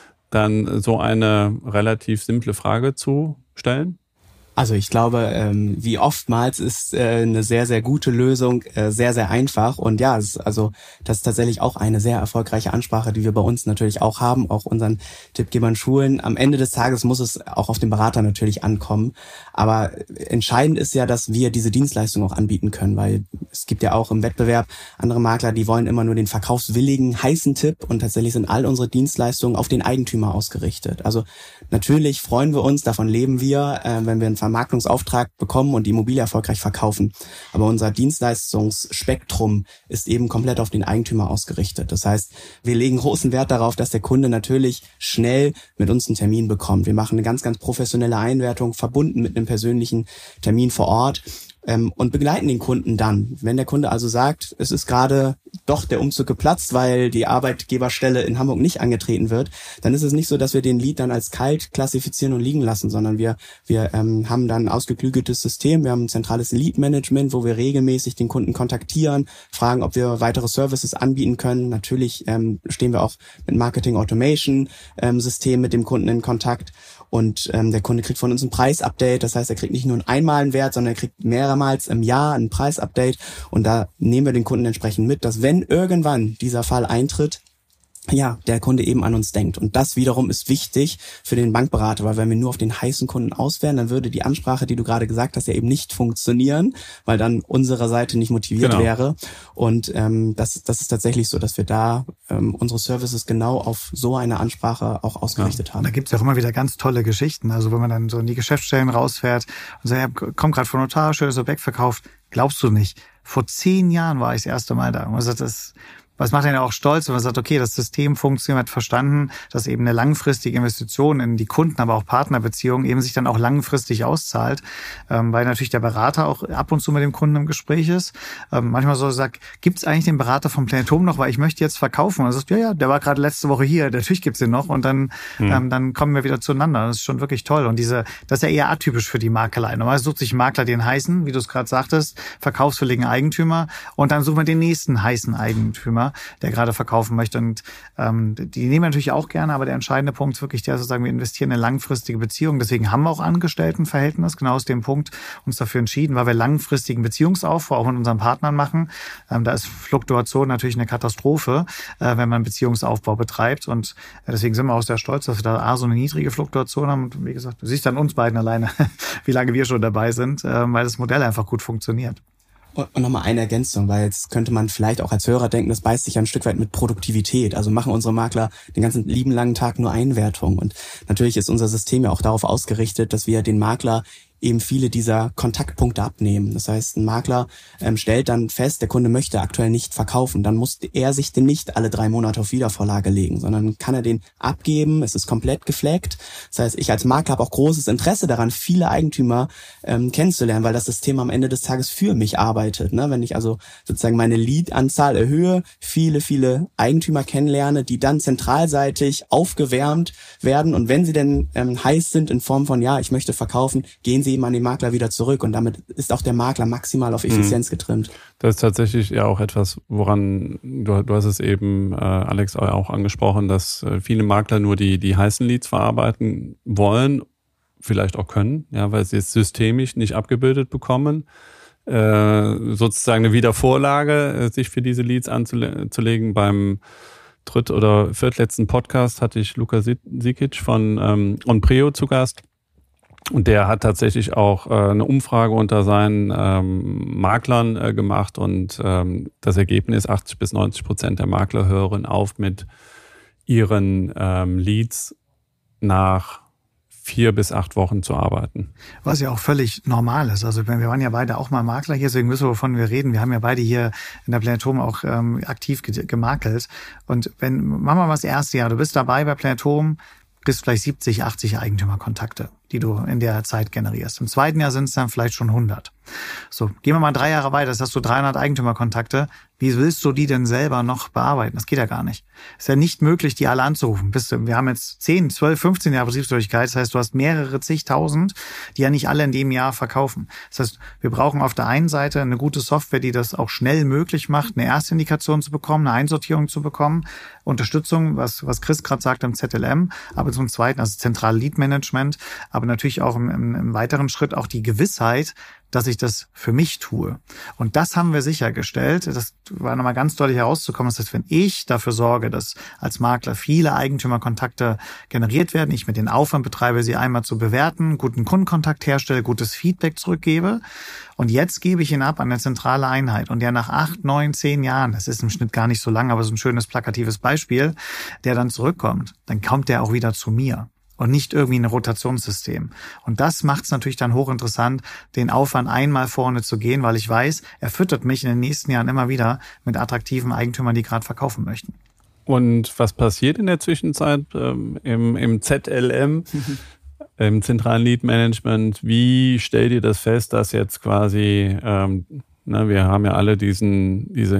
dann so eine relativ simple Frage zu stellen? Also ich glaube, ähm, wie oftmals ist äh, eine sehr, sehr gute Lösung äh, sehr, sehr einfach. Und ja, es ist, also das ist tatsächlich auch eine sehr erfolgreiche Ansprache, die wir bei uns natürlich auch haben, auch unseren Tippgebern schulen. Am Ende des Tages muss es auch auf den Berater natürlich ankommen. Aber entscheidend ist ja, dass wir diese Dienstleistung auch anbieten können, weil es gibt ja auch im Wettbewerb andere Makler, die wollen immer nur den verkaufswilligen, heißen Tipp und tatsächlich sind all unsere Dienstleistungen auf den Eigentümer ausgerichtet. Also natürlich freuen wir uns, davon leben wir, äh, wenn wir einen Vermarktungsauftrag bekommen und die Immobilie erfolgreich verkaufen. Aber unser Dienstleistungsspektrum ist eben komplett auf den Eigentümer ausgerichtet. Das heißt, wir legen großen Wert darauf, dass der Kunde natürlich schnell mit uns einen Termin bekommt. Wir machen eine ganz, ganz professionelle Einwertung, verbunden mit einem persönlichen Termin vor Ort. Ähm, und begleiten den Kunden dann. Wenn der Kunde also sagt, es ist gerade doch der Umzug geplatzt, weil die Arbeitgeberstelle in Hamburg nicht angetreten wird, dann ist es nicht so, dass wir den Lead dann als kalt klassifizieren und liegen lassen, sondern wir wir ähm, haben dann ein ausgeklügeltes System, wir haben ein zentrales Lead-Management, wo wir regelmäßig den Kunden kontaktieren, fragen, ob wir weitere Services anbieten können. Natürlich ähm, stehen wir auch mit Marketing-Automation-System ähm, mit dem Kunden in Kontakt. Und ähm, der Kunde kriegt von uns ein Preisupdate. Das heißt, er kriegt nicht nur einmal einen Wert, sondern er kriegt mehrmals im Jahr ein Preisupdate. Und da nehmen wir den Kunden entsprechend mit, dass wenn irgendwann dieser Fall eintritt, ja, der Kunde eben an uns denkt. Und das wiederum ist wichtig für den Bankberater, weil wenn wir nur auf den heißen Kunden auswählen, dann würde die Ansprache, die du gerade gesagt hast, ja eben nicht funktionieren, weil dann unsere Seite nicht motiviert genau. wäre. Und ähm, das, das ist tatsächlich so, dass wir da ähm, unsere Services genau auf so eine Ansprache auch ausgerichtet ja. haben. Da gibt's ja auch immer wieder ganz tolle Geschichten. Also wenn man dann so in die Geschäftsstellen rausfährt und sagt, ja, komm gerade von Notar, schönes Objekt verkauft, glaubst du nicht. Vor zehn Jahren war ich das erste Mal da. Und man sagt, das Was macht einen ja auch stolz, wenn man sagt, okay, das System funktioniert, hat verstanden, dass eben eine langfristige Investition in die Kunden, aber auch Partnerbeziehungen eben sich dann auch langfristig auszahlt, ähm, weil natürlich der Berater auch ab und zu mit dem Kunden im Gespräch ist. Ähm, manchmal so sagt, gibt's eigentlich den Berater vom Planet Home noch, weil ich möchte jetzt verkaufen. Und er sagt, ja, ja, der war gerade letzte Woche hier, natürlich gibt's den noch. Und dann, mhm. ähm, dann kommen wir wieder zueinander. Das ist schon wirklich toll. Und diese, das ist ja eher atypisch für die Makelei. Normalerweise sucht sich ein Makler den heißen, wie du es gerade sagtest, verkaufswilligen Eigentümer. Und dann sucht man den nächsten heißen Eigentümer, der gerade verkaufen möchte. Und ähm, die nehmen wir natürlich auch gerne, aber der entscheidende Punkt ist wirklich der, sozusagen, wir investieren in eine langfristige Beziehung. Deswegen haben wir auch Angestelltenverhältnis, genau aus dem Punkt uns dafür entschieden, weil wir langfristigen Beziehungsaufbau auch mit unseren Partnern machen. Ähm, da ist Fluktuation natürlich eine Katastrophe, äh, wenn man Beziehungsaufbau betreibt. Und äh, deswegen sind wir auch sehr stolz, dass wir da A, so eine niedrige Fluktuation haben. Und wie gesagt, du siehst an uns beiden alleine, wie lange wir schon dabei sind, äh, weil das Modell einfach gut funktioniert. Und nochmal eine Ergänzung, weil jetzt könnte man vielleicht auch als Hörer denken, das beißt sich ja ein Stück weit mit Produktivität. Also machen unsere Makler den ganzen lieben langen Tag nur Einwertung. Und natürlich ist unser System ja auch darauf ausgerichtet, dass wir den Makler eben viele dieser Kontaktpunkte abnehmen. Das heißt, ein Makler ähm, stellt dann fest, der Kunde möchte aktuell nicht verkaufen. Dann muss er sich den nicht alle drei Monate auf Wiedervorlage legen, sondern kann er den abgeben. Es ist komplett gefleckt. Das heißt, ich als Makler habe auch großes Interesse daran, viele Eigentümer ähm, kennenzulernen, weil das System am Ende des Tages für mich arbeitet. Ne? Wenn ich also sozusagen meine Lead-Anzahl erhöhe, viele, viele Eigentümer kennenlerne, die dann zentralseitig aufgewärmt werden. Und wenn sie denn ähm, heiß sind in Form von, ja, ich möchte verkaufen, gehen sie eben an den Makler wieder zurück. Und damit ist auch der Makler maximal auf Effizienz mhm. getrimmt. Das ist tatsächlich ja auch etwas, woran, du, du hast es eben, äh, Alex, auch angesprochen, dass äh, viele Makler nur die, die heißen Leads verarbeiten wollen, vielleicht auch können, ja, weil sie es systemisch nicht abgebildet bekommen. Äh, sozusagen eine Wiedervorlage, äh, sich für diese Leads anzulegen. Beim dritt- oder viertletzten Podcast hatte ich Luka Sikic von ähm, Onpreo zu Gast. Und der hat tatsächlich auch äh, eine Umfrage unter seinen ähm, Maklern äh, gemacht und ähm, das Ergebnis, achtzig bis neunzig Prozent der Makler hören auf mit ihren ähm, Leads nach vier bis acht Wochen zu arbeiten. Was ja auch völlig normal ist. Also wir waren ja beide auch mal Makler hier, deswegen wissen wir, wovon wir reden. Wir haben ja beide hier in der Planetom auch ähm, aktiv gemakelt. Und wenn, machen wir mal das erste Jahr, du bist dabei bei Planetom, kriegst vielleicht siebzig, achtzig Eigentümerkontakte, die du in der Zeit generierst. Im zweiten Jahr sind es dann vielleicht schon hundert. So, gehen wir mal drei Jahre weiter, das hast du dreihundert Eigentümerkontakte. Wie willst du die denn selber noch bearbeiten? Das geht ja gar nicht. Es ist ja nicht möglich, die alle anzurufen. Wir haben jetzt zehn, zwölf, fünfzehn Jahre Betriebsfähigkeit. Das heißt, du hast mehrere zigtausend, die ja nicht alle in dem Jahr verkaufen. Das heißt, wir brauchen auf der einen Seite eine gute Software, die das auch schnell möglich macht, eine Erstindikation zu bekommen, eine Einsortierung zu bekommen, Unterstützung, was, was Chris gerade sagt im Z L M, aber zum Zweiten, also zentrale Lead Management, aber natürlich auch im, im, im weiteren Schritt auch die Gewissheit, dass ich das für mich tue. Und das haben wir sichergestellt. Das war nochmal ganz deutlich herauszukommen. Das heißt, wenn ich dafür sorge, dass als Makler viele Eigentümerkontakte generiert werden, ich mit den Aufwand betreibe, sie einmal zu bewerten, guten Kundenkontakt herstelle, gutes Feedback zurückgebe und jetzt gebe ich ihn ab an eine zentrale Einheit und der nach acht, neun, zehn Jahren, das ist im Schnitt gar nicht so lang, aber so ein schönes plakatives Beispiel, der dann zurückkommt, dann kommt der auch wieder zu mir. Und nicht irgendwie ein Rotationssystem. Und das macht es natürlich dann hochinteressant, den Aufwand einmal vorne zu gehen, weil ich weiß, er füttert mich in den nächsten Jahren immer wieder mit attraktiven Eigentümern, die gerade verkaufen möchten. Und was passiert in der Zwischenzeit ähm, im, im Z L M, im zentralen Lead Management? Wie stellt ihr das fest, dass jetzt quasi... Ähm, Na, wir haben ja alle diesen, diese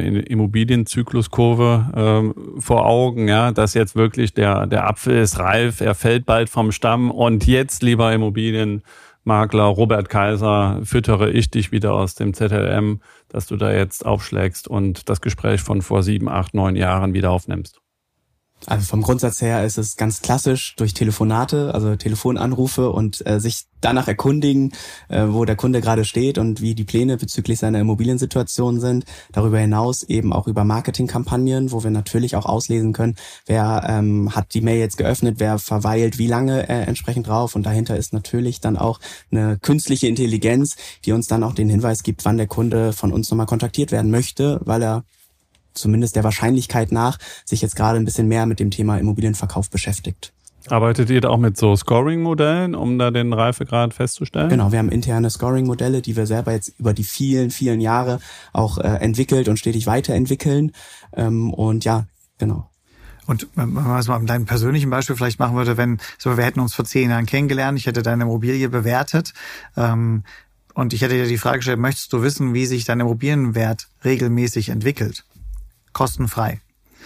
Immobilienzykluskurve ähm, vor Augen, ja, dass jetzt wirklich der, der Apfel ist reif, er fällt bald vom Stamm und jetzt, lieber Immobilienmakler Robert Kaiser, füttere ich dich wieder aus dem Z L M, dass du da jetzt aufschlägst und das Gespräch von vor sieben, acht, neun Jahren wieder aufnimmst. Also vom Grundsatz her ist es ganz klassisch durch Telefonate, also Telefonanrufe und äh, sich danach erkundigen, äh, wo der Kunde gerade steht und wie die Pläne bezüglich seiner Immobiliensituation sind. Darüber hinaus eben auch über Marketingkampagnen, wo wir natürlich auch auslesen können, wer ähm, hat die Mail jetzt geöffnet, wer verweilt wie lange äh, entsprechend drauf. Und dahinter ist natürlich dann auch eine künstliche Intelligenz, die uns dann auch den Hinweis gibt, wann der Kunde von uns nochmal kontaktiert werden möchte, weil er zumindest der Wahrscheinlichkeit nach sich jetzt gerade ein bisschen mehr mit dem Thema Immobilienverkauf beschäftigt. Arbeitet ihr da auch mit so Scoring-Modellen, um da den Reifegrad festzustellen? Genau, wir haben interne Scoring-Modelle, die wir selber jetzt über die vielen, vielen Jahre auch äh, entwickelt und stetig weiterentwickeln. Ähm, und ja, genau. Und wenn man es mal mit deinem persönlichen Beispiel vielleicht machen würde, wenn so wir hätten uns vor zehn Jahren kennengelernt, ich hätte deine Immobilie bewertet, ähm, und ich hätte dir die Frage gestellt, möchtest du wissen, wie sich dein Immobilienwert regelmäßig entwickelt? Kostenfrei.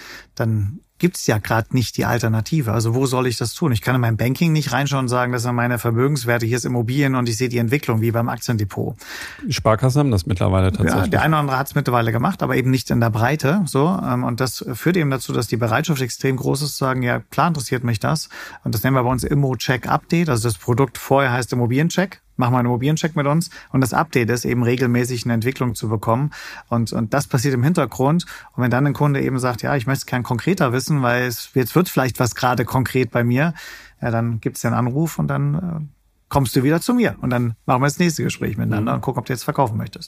Dann gibt's ja gerade nicht die Alternative. Also wo soll ich das tun? Ich kann in mein Banking nicht reinschauen und sagen, das sind meine Vermögenswerte, hier ist Immobilien und ich sehe die Entwicklung, wie beim Aktiendepot. Die Sparkassen haben das mittlerweile tatsächlich. Ja, der eine oder andere hat es mittlerweile gemacht, aber eben nicht in der Breite. So, und das führt eben dazu, dass die Bereitschaft extrem groß ist, zu sagen, ja, klar interessiert mich das. Und das nennen wir bei uns Immo-Check-Update. Also das Produkt vorher heißt Immobiliencheck. Mach mal einen Immobiliencheck mit uns. Und das Update ist eben regelmäßig eine Entwicklung zu bekommen. Und, und das passiert im Hintergrund. Und wenn dann ein Kunde eben sagt, ja, ich möchte es gern konkreter wissen, weil es jetzt wird vielleicht was gerade konkret bei mir, ja, dann gibt es den Anruf und dann äh, kommst du wieder zu mir. Und dann machen wir das nächste Gespräch miteinander mhm. und gucken, ob du jetzt verkaufen möchtest.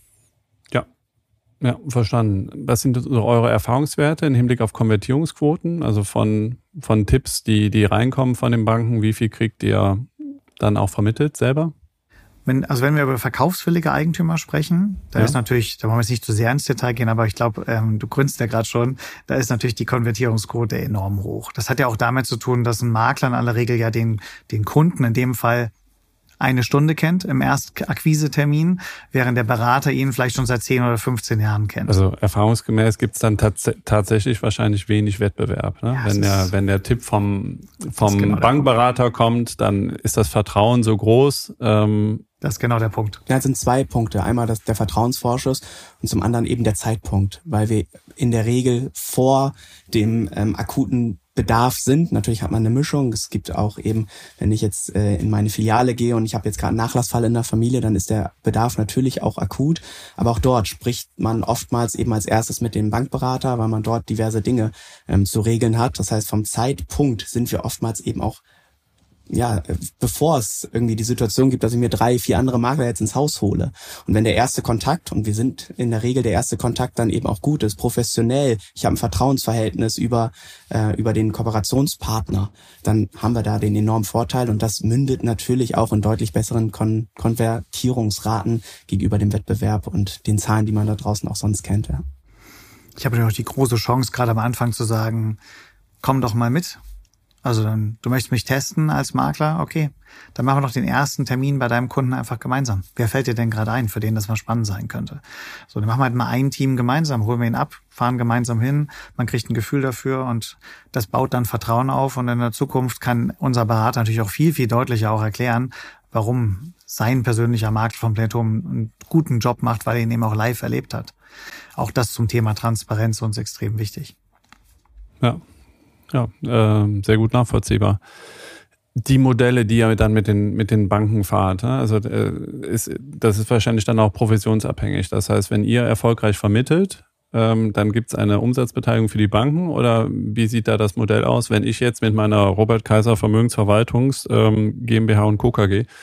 Ja. Ja, verstanden. Was sind so eure Erfahrungswerte im Hinblick auf Konvertierungsquoten? Also von, von Tipps, die, die reinkommen von den Banken, wie viel kriegt ihr dann auch vermittelt selber? Wenn, also wenn wir über verkaufswillige Eigentümer sprechen, da ja. ist natürlich, da wollen wir jetzt nicht zu sehr ins Detail gehen, aber ich glaube, ähm, du grünst ja gerade schon, da ist natürlich die Konvertierungsquote enorm hoch. Das hat ja auch damit zu tun, dass ein Makler in aller Regel ja den, den Kunden in dem Fall eine Stunde kennt im Erstakquise-Termin, während der Berater ihn vielleicht schon seit zehn oder fünfzehn Jahren kennt. Also erfahrungsgemäß gibt es dann tats- tatsächlich wahrscheinlich wenig Wettbewerb. Ne? Ja, wenn der wenn der Tipp vom vom genau Bankberater kommt, dann ist das Vertrauen so groß. Ähm, das ist genau der Punkt. Ja, es sind zwei Punkte. Einmal das, der Vertrauensvorschuss und zum anderen eben der Zeitpunkt, weil wir in der Regel vor dem ähm, akuten Bedarf sind. Natürlich hat man eine Mischung. Es gibt auch eben, wenn ich jetzt äh, in meine Filiale gehe und ich habe jetzt gerade einen Nachlassfall in der Familie, dann ist der Bedarf natürlich auch akut. Aber auch dort spricht man oftmals eben als erstes mit dem Bankberater, weil man dort diverse Dinge ähm, zu regeln hat. Das heißt, vom Zeitpunkt sind wir oftmals eben auch, ja, bevor es irgendwie die Situation gibt, dass ich mir drei, vier andere Makler jetzt ins Haus hole. Und wenn der erste Kontakt, und wir sind in der Regel der erste Kontakt dann eben auch gut ist, professionell, ich habe ein Vertrauensverhältnis über äh, über den Kooperationspartner, dann haben wir da den enormen Vorteil und das mündet natürlich auch in deutlich besseren Kon- Konvertierungsraten gegenüber dem Wettbewerb und den Zahlen, die man da draußen auch sonst kennt. Ja. Ich habe ja auch die große Chance, gerade am Anfang zu sagen, komm doch mal mit. Also dann, du möchtest mich testen als Makler, okay, dann machen wir doch den ersten Termin bei deinem Kunden einfach gemeinsam. Wer fällt dir denn gerade ein, für den das mal spannend sein könnte? So, dann machen wir halt mal ein Team gemeinsam, holen wir ihn ab, fahren gemeinsam hin, man kriegt ein Gefühl dafür und das baut dann Vertrauen auf und in der Zukunft kann unser Berater natürlich auch viel, viel deutlicher auch erklären, warum sein persönlicher Makler vom Plentum einen guten Job macht, weil er ihn eben auch live erlebt hat. Auch das zum Thema Transparenz uns extrem wichtig. Ja. Ja, äh, sehr gut nachvollziehbar. Die Modelle, die ihr dann mit den mit den Banken fahrt, also äh, ist das ist wahrscheinlich dann auch provisionsabhängig. Das heißt, wenn ihr erfolgreich vermittelt, ähm, dann gibt's eine Umsatzbeteiligung für die Banken oder wie sieht da das Modell aus, wenn ich jetzt mit meiner Robert Kaiser Vermögensverwaltungs ähm, GmbH und Co. K G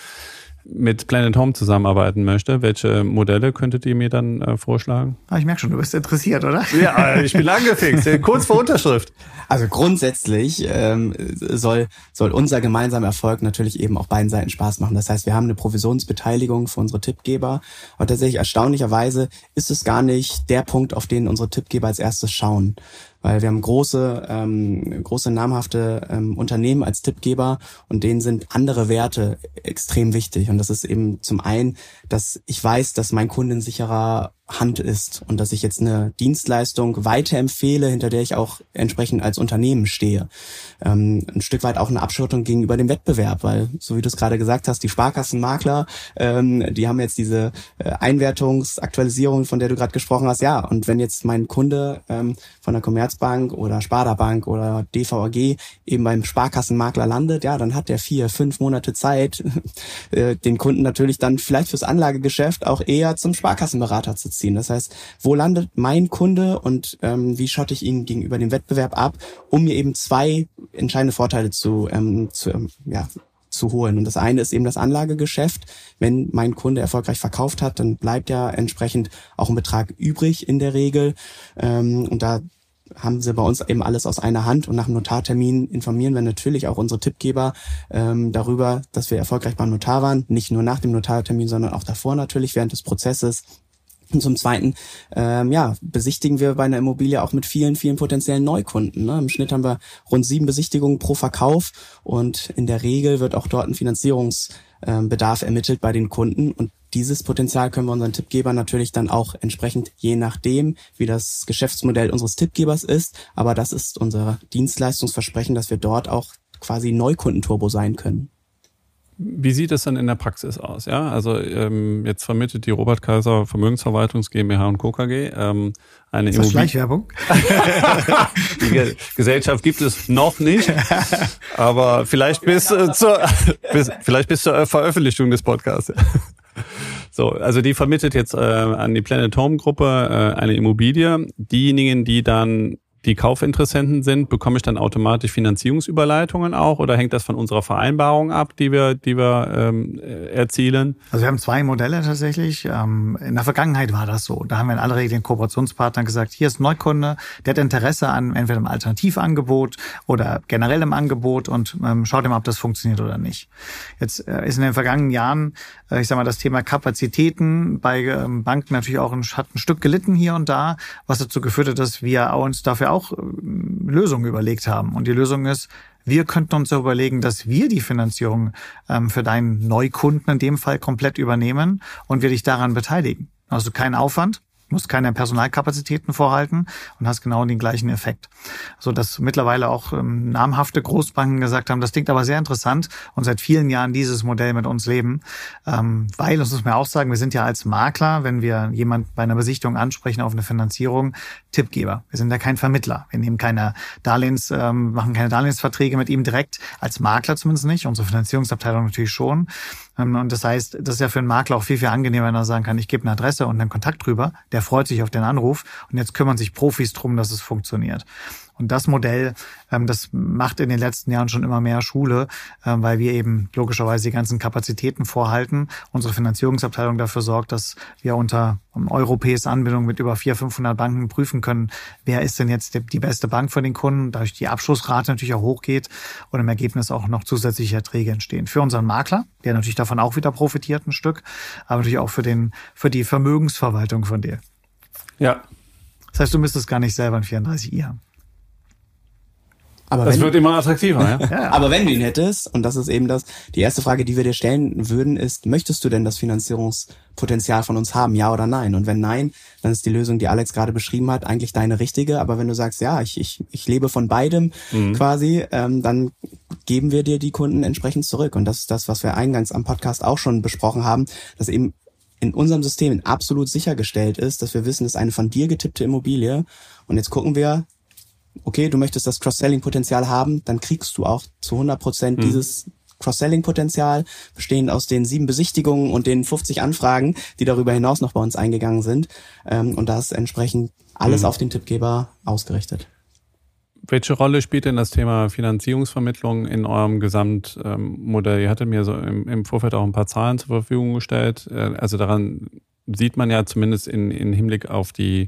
mit Planet Home zusammenarbeiten möchte, welche Modelle könntet ihr mir dann äh, vorschlagen? Ah, ich merke schon, du bist interessiert, oder? Ja, ich bin angefixt. Kurz vor Unterschrift. Also grundsätzlich ähm, soll soll unser gemeinsamer Erfolg natürlich eben auch beiden Seiten Spaß machen. Das heißt, wir haben eine Provisionsbeteiligung für unsere Tippgeber. Aber tatsächlich erstaunlicherweise ist es gar nicht der Punkt, auf den unsere Tippgeber als erstes schauen. Weil wir haben große, ähm, große namhafte ähm, Unternehmen als Tippgeber und denen sind andere Werte extrem wichtig. Und das ist eben zum einen, dass ich weiß, dass mein Kunde in sicherer Hand ist und dass ich jetzt eine Dienstleistung weiterempfehle, hinter der ich auch entsprechend als Unternehmen stehe. Ähm, ein Stück weit auch eine Abschottung gegenüber dem Wettbewerb, weil, so wie du es gerade gesagt hast, die Sparkassenmakler, ähm, die haben jetzt diese äh, Einwertungsaktualisierung, von der du gerade gesprochen hast. Ja, und wenn jetzt mein Kunde ähm, von der Commerzbank oder Sparda Bank oder D V A G eben beim Sparkassenmakler landet, ja, dann hat der vier, fünf Monate Zeit, äh, den Kunden natürlich dann vielleicht fürs Anlagegeschäft auch eher zum Sparkassenberater zu ziehen. Das heißt, wo landet mein Kunde und ähm, wie schotte ich ihn gegenüber dem Wettbewerb ab, um mir eben zwei entscheidende Vorteile zu, ähm, zu ähm, ja, zu holen. Und das eine ist eben das Anlagegeschäft. Wenn mein Kunde erfolgreich verkauft hat, dann bleibt ja entsprechend auch ein Betrag übrig in der Regel. Ähm, und da haben sie bei uns eben alles aus einer Hand und nach dem Notartermin informieren wir natürlich auch unsere Tippgeber ähm, darüber, dass wir erfolgreich beim Notar waren. Nicht nur nach dem Notartermin, sondern auch davor natürlich während des Prozesses. Und zum Zweiten, ähm, ja, besichtigen wir bei einer Immobilie auch mit vielen, vielen potenziellen Neukunden. Ne? Im Schnitt haben wir rund sieben Besichtigungen pro Verkauf und in der Regel wird auch dort ein Finanzierungsbedarf ähm, ermittelt bei den Kunden und dieses Potenzial können wir unseren Tippgebern natürlich dann auch entsprechend, je nachdem, wie das Geschäftsmodell unseres Tippgebers ist, aber das ist unser Dienstleistungsversprechen, dass wir dort auch quasi Neukundenturbo sein können. Wie sieht es dann in der Praxis aus? Ja, also ähm, jetzt vermittelt die Robert Kaiser Vermögensverwaltungs GmbH und Co. K G ähm, eine Ist das Schleichwerbung? Die Gesellschaft gibt es noch nicht, aber vielleicht bis äh, zur bis, vielleicht bis zur Veröffentlichung des Podcasts. So, also die vermittelt jetzt äh, an die Planet Home Gruppe äh, eine Immobilie. Diejenigen, die dann die Kaufinteressenten sind, bekomme ich dann automatisch Finanzierungsüberleitungen auch oder hängt das von unserer Vereinbarung ab, die wir, die wir ähm, erzielen? Also wir haben zwei Modelle tatsächlich. Ähm, in der Vergangenheit war das so. Da haben wir in aller Regel den Kooperationspartnern gesagt, hier ist ein Neukunde, der hat Interesse an entweder einem Alternativangebot oder generell im Angebot und ähm, schaut immer, ob das funktioniert oder nicht. Jetzt äh, ist in den vergangenen Jahren, äh, ich sag mal, das Thema Kapazitäten bei ähm, Banken natürlich auch ein, hat ein Stück gelitten hier und da, was dazu geführt hat, dass wir uns dafür auch Lösungen überlegt haben. Und die Lösung ist, wir könnten uns so überlegen, dass wir die Finanzierung ähm, für deinen Neukunden in dem Fall komplett übernehmen und wir dich daran beteiligen. Also kein Aufwand, musst keine Personalkapazitäten vorhalten und hast genau den gleichen Effekt. So dass mittlerweile auch ähm, namhafte Großbanken gesagt haben, das klingt aber sehr interessant und seit vielen Jahren dieses Modell mit uns leben. Ähm, weil, das muss man auch sagen, wir sind ja als Makler, wenn wir jemand bei einer Besichtigung ansprechen auf eine Finanzierung, Tippgeber. Wir sind ja kein Vermittler. Wir nehmen keine Darlehens, ähm, machen keine Darlehensverträge mit ihm direkt, als Makler zumindest nicht, unsere Finanzierungsabteilung natürlich schon. Ähm, und das heißt, das ist ja für einen Makler auch viel, viel angenehmer, wenn er sagen kann, ich gebe eine Adresse und einen Kontakt drüber, der freut sich auf den Anruf und jetzt kümmern sich Profis drum, dass es funktioniert. Und das Modell, ähm, das macht in den letzten Jahren schon immer mehr Schule, ähm, weil wir eben logischerweise die ganzen Kapazitäten vorhalten. Unsere Finanzierungsabteilung dafür sorgt, dass wir unter um, europäischer Anbindung mit über vierhundert, fünfhundert Banken prüfen können, wer ist denn jetzt die, die beste Bank für den Kunden, dadurch die Abschlussrate natürlich auch hochgeht und im Ergebnis auch noch zusätzliche Erträge entstehen. Für unseren Makler, der natürlich davon auch wieder profitiert ein Stück, aber natürlich auch für den für die Vermögensverwaltung von dir. Ja. Das heißt, du müsstest gar nicht selber ein vierunddreißig i haben. Aber das wenn, wird immer attraktiver, ja? Ja, ja. Aber wenn du ihn hättest, und das ist eben das, die erste Frage, die wir dir stellen würden, ist, möchtest du denn das Finanzierungspotenzial von uns haben, ja oder nein? Und wenn nein, dann ist die Lösung, die Alex gerade beschrieben hat, eigentlich deine richtige. Aber wenn du sagst, ja, ich ich, ich lebe von beidem mhm. quasi, ähm, dann geben wir dir die Kunden entsprechend zurück. Und das ist das, was wir eingangs am Podcast auch schon besprochen haben, dass eben in unserem System absolut sichergestellt ist, dass wir wissen, es ist eine von dir getippte Immobilie. Und jetzt gucken wir, okay, du möchtest das Cross-Selling-Potenzial haben, dann kriegst du auch zu hundert Prozent mhm. dieses Cross-Selling-Potenzial, bestehend aus den sieben Besichtigungen und den fünfzig Anfragen, die darüber hinaus noch bei uns eingegangen sind. Und da ist entsprechend alles mhm. auf den Tippgeber ausgerichtet. Welche Rolle spielt denn das Thema Finanzierungsvermittlung in eurem Gesamtmodell? Ihr hattet mir so im, im Vorfeld auch ein paar Zahlen zur Verfügung gestellt. Also daran sieht man ja zumindest in, in Hinblick auf die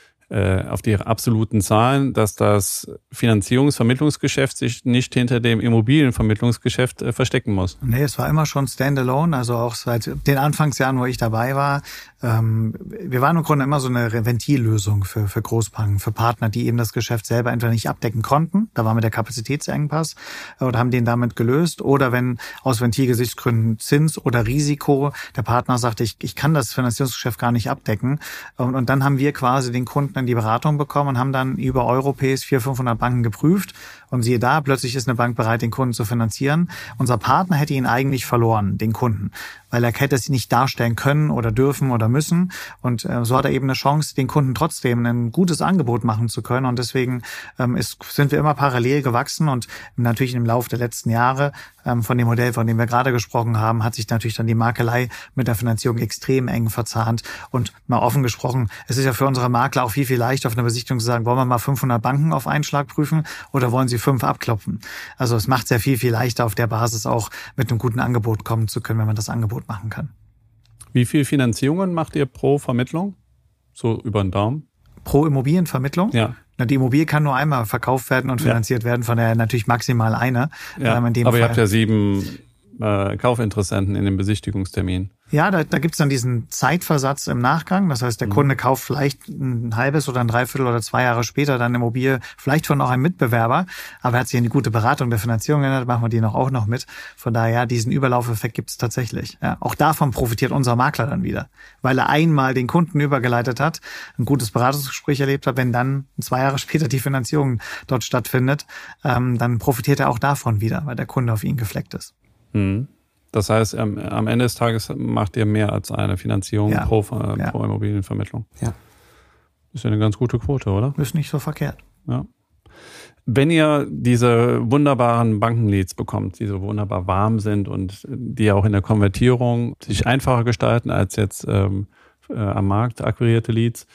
auf die absoluten Zahlen, dass das Finanzierungsvermittlungsgeschäft sich nicht hinter dem Immobilienvermittlungsgeschäft äh, verstecken muss. Nee, es war immer schon standalone, also auch seit den Anfangsjahren, wo ich dabei war. Ähm, wir waren im Grunde immer so eine Ventillösung für, für Großbanken, für Partner, die eben das Geschäft selber entweder nicht abdecken konnten, da war mit der Kapazitätsengpass, oder haben den damit gelöst, oder wenn aus Ventilgesichtsgründen Zins oder Risiko der Partner sagte, ich, ich kann das Finanzierungsgeschäft gar nicht abdecken. Und, und dann haben wir quasi den Kunden in die Beratung bekommen und haben dann über Europäis vierhundert, fünfhundert Banken geprüft und siehe da, plötzlich ist eine Bank bereit, den Kunden zu finanzieren. Unser Partner hätte ihn eigentlich verloren, den Kunden, weil er hätte es nicht darstellen können oder dürfen oder müssen und äh, so hat er eben eine Chance, den Kunden trotzdem ein gutes Angebot machen zu können und deswegen ähm, ist, sind wir immer parallel gewachsen und natürlich im Laufe der letzten Jahre ähm, von dem Modell, von dem wir gerade gesprochen haben, hat sich natürlich dann die Makelei mit der Finanzierung extrem eng verzahnt und mal offen gesprochen, es ist ja für unsere Makler auch viel, viel leichter auf einer Besichtigung zu sagen, wollen wir mal fünfhundert Banken auf einen Schlag prüfen oder wollen Sie fünf abklopfen? Also es macht sehr viel, viel leichter auf der Basis auch mit einem guten Angebot kommen zu können, wenn man das Angebot machen kann. Wie viel Finanzierungen macht ihr pro Vermittlung? So über den Daumen? Pro Immobilienvermittlung? Ja. Na, die Immobilie kann nur einmal verkauft werden und finanziert ja. werden, von daher natürlich maximal eine. Ja, ähm, in dem aber Fall. Ihr habt ja sieben äh, Kaufinteressenten in dem Besichtigungstermin. Ja, da, da gibt's dann diesen Zeitversatz im Nachgang. Das heißt, der mhm. Kunde kauft vielleicht ein halbes oder ein Dreiviertel oder zwei Jahre später dann eine Immobilie, vielleicht von auch einem Mitbewerber, aber er hat sich an die gute Beratung der Finanzierung erinnert, machen wir die noch auch noch mit. Von daher, ja, diesen Überlaufeffekt gibt's tatsächlich. Ja, auch davon profitiert unser Makler dann wieder, weil er einmal den Kunden übergeleitet hat, ein gutes Beratungsgespräch erlebt hat, wenn dann zwei Jahre später die Finanzierung dort stattfindet, ähm, dann profitiert er auch davon wieder, weil der Kunde auf ihn gefleckt ist. Mhm. Das heißt, am, am Ende des Tages macht ihr mehr als eine Finanzierung ja. pro, äh, ja. pro Immobilienvermittlung. Ja. Ist ja eine ganz gute Quote, oder? Ist nicht so verkehrt. Ja. Wenn ihr diese wunderbaren Bankenleads bekommt, die so wunderbar warm sind und die auch in der Konvertierung sich einfacher gestalten als jetzt ähm, äh, am Markt akquirierte Leads,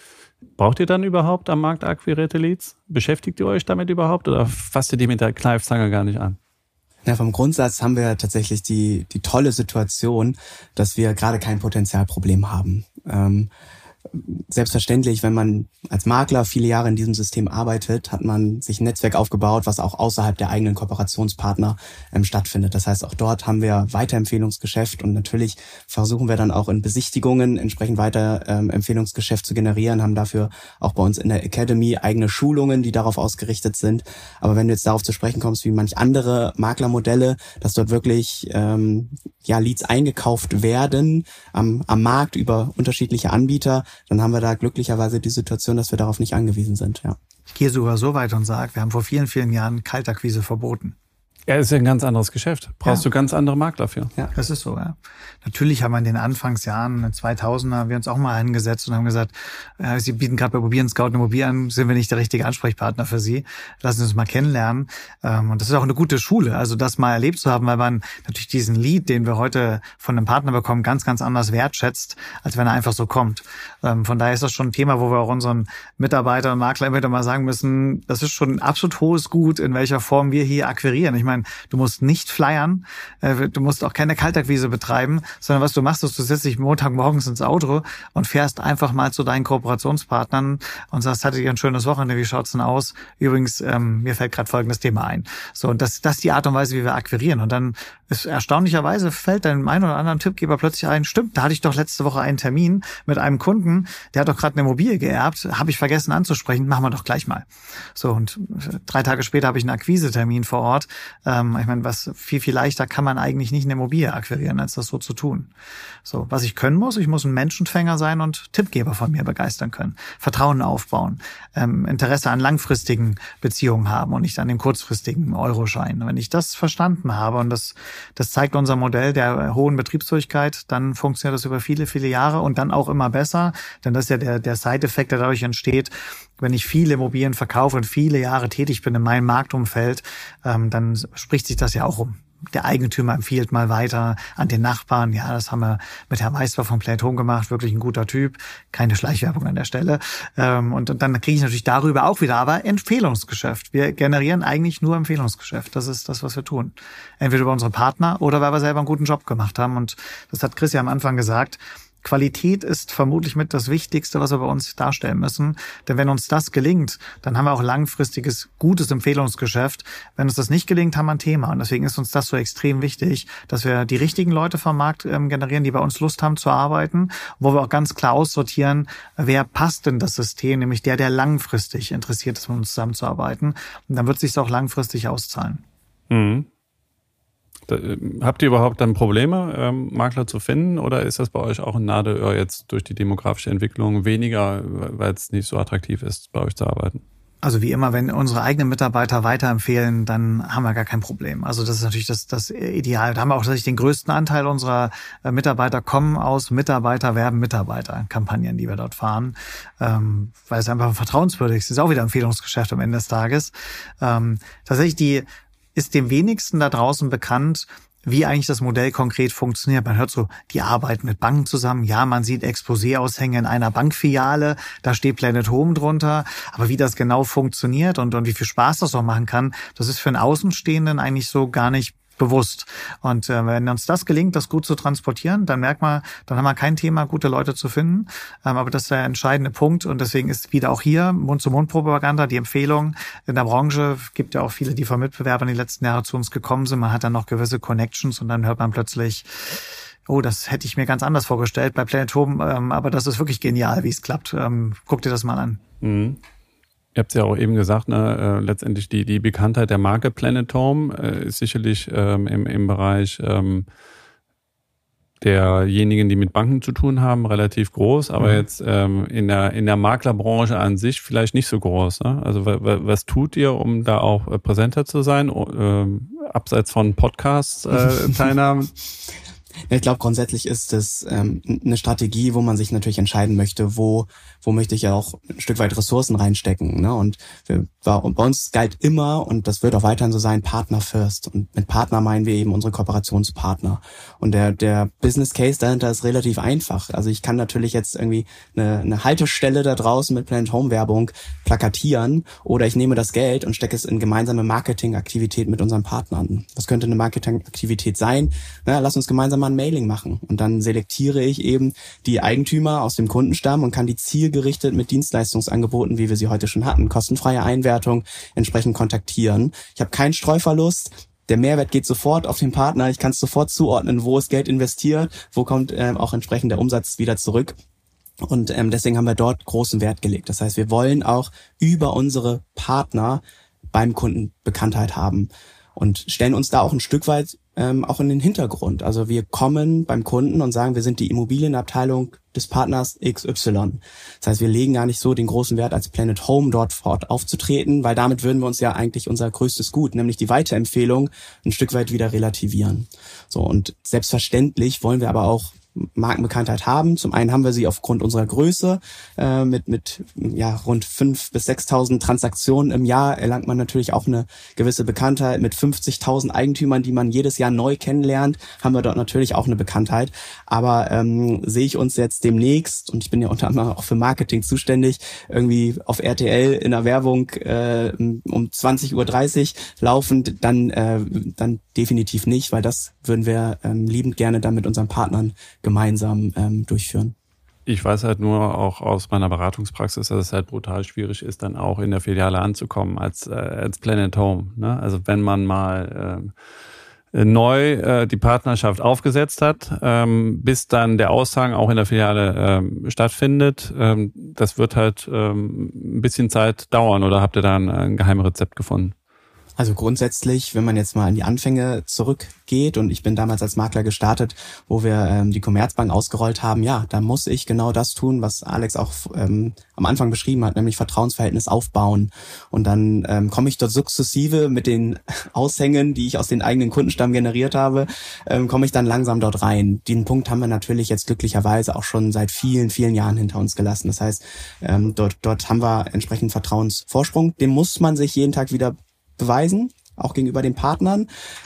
Braucht ihr dann überhaupt am Markt akquirierte Leads? Beschäftigt ihr euch damit überhaupt oder fasst ihr die mit der Kneifzange gar nicht an? Ja, vom Grundsatz haben wir tatsächlich die die tolle Situation, dass wir gerade kein Potenzialproblem haben. Ähm, Selbstverständlich, wenn man als Makler viele Jahre in diesem System arbeitet, hat man sich ein Netzwerk aufgebaut, was auch außerhalb der eigenen Kooperationspartner ähm, stattfindet. Das heißt, auch dort haben wir Weiterempfehlungsgeschäft und natürlich versuchen wir dann auch in Besichtigungen entsprechend weiter ähm, Empfehlungsgeschäft zu generieren, haben dafür auch bei uns in der Academy eigene Schulungen, die darauf ausgerichtet sind. Aber wenn du jetzt darauf zu sprechen kommst, wie manch andere Maklermodelle, dass dort wirklich ähm, ja Leads eingekauft werden am, am Markt über unterschiedliche Anbieter, dann haben wir da glücklicherweise die Situation, dass wir darauf nicht angewiesen sind. Ja. Ich gehe sogar so weit und sage, wir haben vor vielen, vielen Jahren Kaltakquise verboten. Ja, ist ja ein ganz anderes Geschäft. Brauchst ja. du ganz andere Makler für. Ja, das ist so, ja. Natürlich haben wir in den Anfangsjahren, in den zweitausender, wir uns auch mal hingesetzt und haben gesagt, äh, Sie bieten gerade bei Immobilien Scout eine Immobilie an, sind wir nicht der richtige Ansprechpartner für Sie? Lassen Sie uns mal kennenlernen. Ähm, und das ist auch eine gute Schule, also das mal erlebt zu haben, weil man natürlich diesen Lead, den wir heute von einem Partner bekommen, ganz, ganz anders wertschätzt, als wenn er einfach so kommt. Ähm, von daher ist das schon ein Thema, wo wir auch unseren Mitarbeitern und Maklern immer wieder mal sagen müssen, das ist schon ein absolut hohes Gut, in welcher Form wir hier akquirieren. Ich meine, du musst nicht flyern, du musst auch keine Kaltakquise betreiben, sondern was du machst, ist, du setzt dich Montagmorgens ins Auto und fährst einfach mal zu deinen Kooperationspartnern und sagst, hattet ihr ein schönes Wochenende, wie schaut's denn aus? Übrigens, ähm, mir fällt gerade folgendes Thema ein. So, und das, das ist die Art und Weise, wie wir akquirieren. Und dann ist erstaunlicherweise fällt deinem einen oder anderen Tippgeber plötzlich ein, stimmt, da hatte ich doch letzte Woche einen Termin mit einem Kunden, der hat doch gerade eine Immobilie geerbt, habe ich vergessen anzusprechen, machen wir doch gleich mal. So, und drei Tage später habe ich einen Akquisetermin vor Ort. Ähm, ich meine, was viel, viel leichter kann man eigentlich nicht eine Immobilie akquirieren, als das so zu tun. So, was ich können muss, ich muss ein Menschenfänger sein und Tippgeber von mir begeistern können, Vertrauen aufbauen, ähm, Interesse an langfristigen Beziehungen haben und nicht an dem kurzfristigen Euroschein. Wenn ich das verstanden habe, und das, das zeigt unser Modell der hohen Betriebsfähigkeit, dann funktioniert das über viele, viele Jahre und dann auch immer besser, denn das ist ja der, der Side-Effekt, der dadurch entsteht. Wenn ich viele Immobilien verkaufe und viele Jahre tätig bin in meinem Marktumfeld, ähm, dann spricht sich das ja auch um. Der Eigentümer empfiehlt mal weiter an den Nachbarn. Ja, das haben wir mit Herrn Weisbach von Play at Home gemacht. Wirklich ein guter Typ. Keine Schleichwerbung an der Stelle. Ähm, und, und dann kriege ich natürlich darüber auch wieder aber Empfehlungsgeschäft. Wir generieren eigentlich nur Empfehlungsgeschäft. Das ist das, was wir tun. Entweder über unsere Partner oder weil wir selber einen guten Job gemacht haben. Und das hat Chris ja am Anfang gesagt. Qualität ist vermutlich mit das Wichtigste, was wir bei uns darstellen müssen. Denn wenn uns das gelingt, dann haben wir auch langfristiges, gutes Empfehlungsgeschäft. Wenn uns das nicht gelingt, haben wir ein Thema. Und deswegen ist uns das so extrem wichtig, dass wir die richtigen Leute vom Markt ähm, generieren, die bei uns Lust haben zu arbeiten, wo wir auch ganz klar aussortieren, wer passt in das System, nämlich der, der langfristig interessiert ist, mit uns zusammenzuarbeiten. Und dann wird es sich auch langfristig auszahlen. Mhm. Habt ihr überhaupt dann Probleme, ähm, Makler zu finden, oder ist das bei euch auch ein Nadelöhr jetzt durch die demografische Entwicklung weniger, weil es nicht so attraktiv ist, bei euch zu arbeiten? Also wie immer, wenn unsere eigenen Mitarbeiter weiterempfehlen, dann haben wir gar kein Problem. Also das ist natürlich das, das Ideal. Da haben wir auch tatsächlich den größten Anteil unserer Mitarbeiter kommen aus Mitarbeiter werben Mitarbeiter Kampagnen, die wir dort fahren, ähm, weil es einfach vertrauenswürdig ist. Das ist auch wieder Empfehlungsgeschäft am Ende des Tages. Ähm, tatsächlich die ist dem wenigsten da draußen bekannt, wie eigentlich das Modell konkret funktioniert. Man hört so, die arbeiten mit Banken zusammen. Ja, man sieht Exposé-Aushänge in einer Bankfiliale, da steht Play at Home drunter. Aber wie das genau funktioniert und, und wie viel Spaß das auch machen kann, das ist für einen Außenstehenden eigentlich so gar nicht bewusst. Und äh, wenn uns das gelingt, das gut zu transportieren, dann merkt man, dann haben wir kein Thema, gute Leute zu finden. Ähm, aber das ist der entscheidende Punkt. Und deswegen ist wieder auch hier Mund-zu-Mund-Propaganda die Empfehlung. In der Branche gibt ja auch viele, die von Mitbewerbern die letzten Jahre zu uns gekommen sind. Man hat dann noch gewisse Connections und dann hört man plötzlich, oh, das hätte ich mir ganz anders vorgestellt bei Play at Home. Ähm, aber das ist wirklich genial, wie es klappt. Ähm, guck dir das mal an. Mhm. Ihr habt es ja auch eben gesagt, ne, äh, letztendlich die die Bekanntheit der Marke Play at Home äh, ist sicherlich ähm, im im Bereich ähm, derjenigen, die mit Banken zu tun haben, relativ groß, aber mhm. jetzt ähm, in der in der Maklerbranche an sich vielleicht nicht so groß. Ne? Also w- w- was tut ihr, um da auch äh, präsenter zu sein, äh, abseits von Podcasts-Teilnahmen? Ich glaube, grundsätzlich ist es ähm, eine Strategie, wo man sich natürlich entscheiden möchte, wo wo möchte ich ja auch ein Stück weit Ressourcen reinstecken. Ne? Und wir, bei uns galt immer, und das wird auch weiterhin so sein, Partner first. Und mit Partner meinen wir eben unsere Kooperationspartner. Und der der Business Case dahinter ist relativ einfach. Also ich kann natürlich jetzt irgendwie eine, eine Haltestelle da draußen mit Planet Home Werbung plakatieren, oder ich nehme das Geld und stecke es in gemeinsame Marketingaktivität mit unseren Partnern. Das könnte eine Marketingaktivität sein. Na, lass uns gemeinsam mal ein Mailing machen. Und dann selektiere ich eben die Eigentümer aus dem Kundenstamm und kann die zielgerichtet mit Dienstleistungsangeboten, wie wir sie heute schon hatten, kostenfreie Einwertung, entsprechend kontaktieren. Ich habe keinen Streuverlust. Der Mehrwert geht sofort auf den Partner. Ich kann es sofort zuordnen, wo ist Geld investiert, wo kommt ähm, auch entsprechend der Umsatz wieder zurück. Und ähm, deswegen haben wir dort großen Wert gelegt. Das heißt, wir wollen auch über unsere Partner beim Kunden Bekanntheit haben und stellen uns da auch ein Stück weit ähm, auch in den Hintergrund. Also wir kommen beim Kunden und sagen, wir sind die Immobilienabteilung des Partners X Y. Das heißt, wir legen gar nicht so den großen Wert als Planet Home dort fort aufzutreten, weil damit würden wir uns ja eigentlich unser größtes Gut, nämlich die Weiterempfehlung, ein Stück weit wieder relativieren. So, und selbstverständlich wollen wir aber auch Markenbekanntheit haben. Zum einen haben wir sie aufgrund unserer Größe. Äh, mit mit ja rund fünftausend bis sechstausend Transaktionen im Jahr erlangt man natürlich auch eine gewisse Bekanntheit. Mit fünfzigtausend Eigentümern, die man jedes Jahr neu kennenlernt, haben wir dort natürlich auch eine Bekanntheit. Aber ähm, sehe ich uns jetzt demnächst, und ich bin ja unter anderem auch für Marketing zuständig, irgendwie auf R T L in der Werbung äh, um zwanzig Uhr dreißig laufend, dann äh, dann definitiv nicht, weil das würden wir ähm, liebend gerne dann mit unseren Partnern gemeinsam ähm, durchführen. Ich weiß halt nur auch aus meiner Beratungspraxis, dass es halt brutal schwierig ist, dann auch in der Filiale anzukommen als äh, als Planet Home. Ne? Also wenn man mal äh, neu äh, die Partnerschaft aufgesetzt hat, ähm, bis dann der Aushang auch in der Filiale ähm, stattfindet, ähm, das wird halt ähm, ein bisschen Zeit dauern. Oder habt ihr da ein, ein Geheimrezept gefunden? Also grundsätzlich, wenn man jetzt mal an die Anfänge zurückgeht, und ich bin damals als Makler gestartet, wo wir ähm, die Commerzbank ausgerollt haben, ja, da muss ich genau das tun, was Alex auch ähm, am Anfang beschrieben hat, nämlich Vertrauensverhältnis aufbauen. Und dann ähm, komme ich dort sukzessive mit den Aushängen, die ich aus den eigenen Kundenstamm generiert habe, ähm, komme ich dann langsam dort rein. Den Punkt haben wir natürlich jetzt glücklicherweise auch schon seit vielen, vielen Jahren hinter uns gelassen. Das heißt, ähm, dort, dort haben wir entsprechend Vertrauensvorsprung. Den muss man sich jeden Tag wieder beweisen, auch gegenüber den Partnern.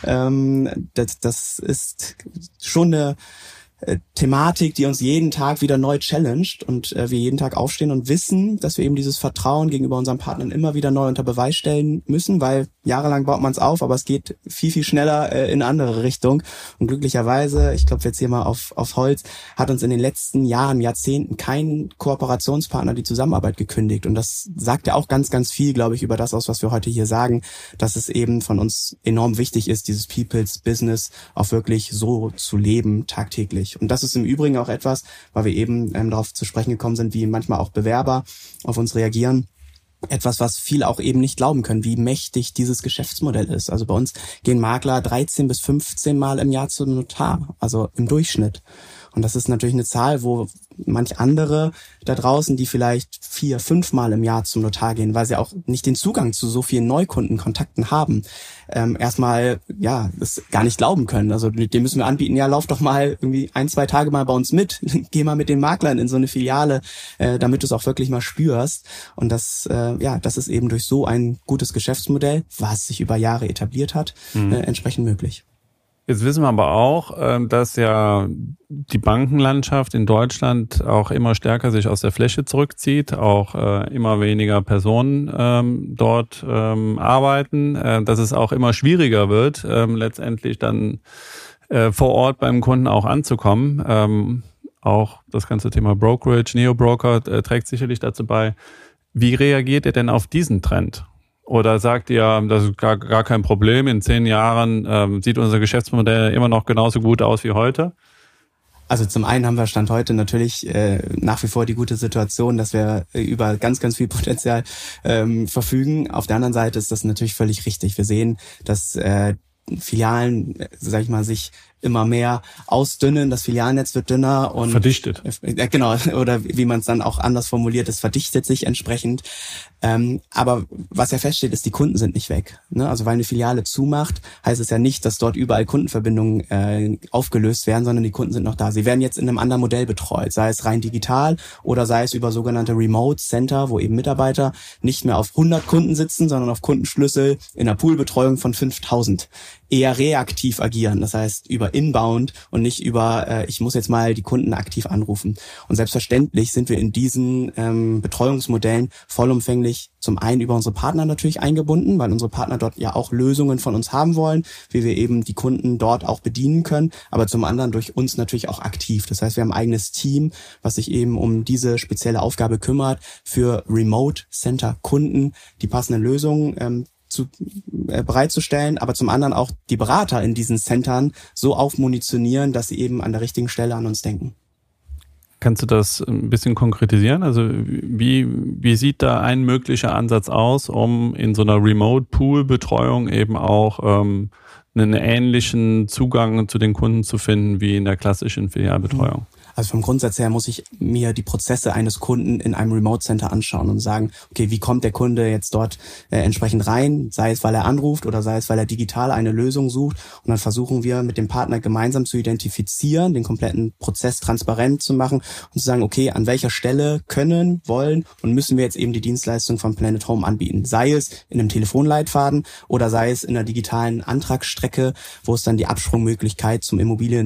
Ähm, das, das ist schon eine äh, Thematik, die uns jeden Tag wieder neu challenged, und äh, wir jeden Tag aufstehen und wissen, dass wir eben dieses Vertrauen gegenüber unseren Partnern immer wieder neu unter Beweis stellen müssen, weil jahrelang baut man es auf, aber es geht viel, viel schneller äh, in eine andere Richtung. Und glücklicherweise, ich klopfe jetzt hier mal auf, auf Holz, hat uns in den letzten Jahren, Jahrzehnten kein Kooperationspartner die Zusammenarbeit gekündigt. Und das sagt ja auch ganz, ganz viel, glaube ich, über das aus, was wir heute hier sagen, dass es eben von uns enorm wichtig ist, dieses People's Business auch wirklich so zu leben, tagtäglich. Und das ist im Übrigen auch etwas, weil wir eben ähm, darauf zu sprechen gekommen sind, wie manchmal auch Bewerber auf uns reagieren. Etwas, was viele auch eben nicht glauben können, wie mächtig dieses Geschäftsmodell ist. Also bei uns gehen Makler dreizehn bis fünfzehn Mal im Jahr zum Notar, also im Durchschnitt. Und das ist natürlich eine Zahl, wo manch andere da draußen, die vielleicht vier, fünf Mal im Jahr zum Notar gehen, weil sie auch nicht den Zugang zu so vielen Neukundenkontakten haben, ähm, erstmal ja das gar nicht glauben können. Also dem müssen wir anbieten, ja, lauf doch mal irgendwie ein, zwei Tage mal bei uns mit, geh mal mit den Maklern in so eine Filiale, äh, damit du es auch wirklich mal spürst. Und das, äh, ja, das ist eben durch so ein gutes Geschäftsmodell, was sich über Jahre etabliert hat, mhm. äh, entsprechend möglich. Jetzt wissen wir aber auch, dass ja die Bankenlandschaft in Deutschland auch immer stärker sich aus der Fläche zurückzieht, auch immer weniger Personen dort arbeiten, dass es auch immer schwieriger wird, letztendlich dann vor Ort beim Kunden auch anzukommen. Auch das ganze Thema Brokerage, Neo-Broker trägt sicherlich dazu bei. Wie reagiert ihr denn auf diesen Trend? Oder sagt ihr, das ist gar, gar kein Problem, in zehn Jahren ähm, sieht unser Geschäftsmodell immer noch genauso gut aus wie heute? Also zum einen haben wir Stand heute natürlich äh, nach wie vor die gute Situation, dass wir äh, über ganz, ganz viel Potenzial ähm, verfügen. Auf der anderen Seite ist das natürlich völlig richtig. Wir sehen, dass äh, Filialen, sag ich mal, sich immer mehr ausdünnen, das Filialnetz wird dünner und verdichtet. Äh, genau, oder wie man es dann auch anders formuliert, es verdichtet sich entsprechend. Ähm, aber was ja feststeht, ist, die Kunden sind nicht weg. Ne? Also weil eine Filiale zumacht, heißt es ja nicht, dass dort überall Kundenverbindungen äh, aufgelöst werden, sondern die Kunden sind noch da. Sie werden jetzt in einem anderen Modell betreut, sei es rein digital oder sei es über sogenannte Remote Center, wo eben Mitarbeiter nicht mehr auf hundert Kunden sitzen, sondern auf Kundenschlüssel in einer Poolbetreuung von fünftausend. Eher reaktiv agieren, das heißt über Inbound und nicht über, äh, ich muss jetzt mal die Kunden aktiv anrufen. Und selbstverständlich sind wir in diesen ähm, Betreuungsmodellen vollumfänglich zum einen über unsere Partner natürlich eingebunden, weil unsere Partner dort ja auch Lösungen von uns haben wollen, wie wir eben die Kunden dort auch bedienen können, aber zum anderen durch uns natürlich auch aktiv. Das heißt, wir haben ein eigenes Team, was sich eben um diese spezielle Aufgabe kümmert, für Remote Center Kunden die passenden Lösungen ähm, zu, äh, bereitzustellen, aber zum anderen auch die Berater in diesen Centern so aufmunitionieren, dass sie eben an der richtigen Stelle an uns denken. Kannst du das ein bisschen konkretisieren? Also wie, wie sieht da ein möglicher Ansatz aus, um in so einer Remote-Pool-Betreuung eben auch ähm, einen ähnlichen Zugang zu den Kunden zu finden wie in der klassischen Filialbetreuung? Also vom Grundsatz her muss ich mir die Prozesse eines Kunden in einem Remote Center anschauen und sagen, okay, wie kommt der Kunde jetzt dort äh, entsprechend rein, sei es, weil er anruft oder sei es, weil er digital eine Lösung sucht. Und dann versuchen wir mit dem Partner gemeinsam zu identifizieren, den kompletten Prozess transparent zu machen und zu sagen, okay, an welcher Stelle können, wollen und müssen wir jetzt eben die Dienstleistung von Planet Home anbieten. Sei es in einem Telefonleitfaden oder sei es in einer digitalen Antragsstrecke, wo es dann die Absprungmöglichkeit zum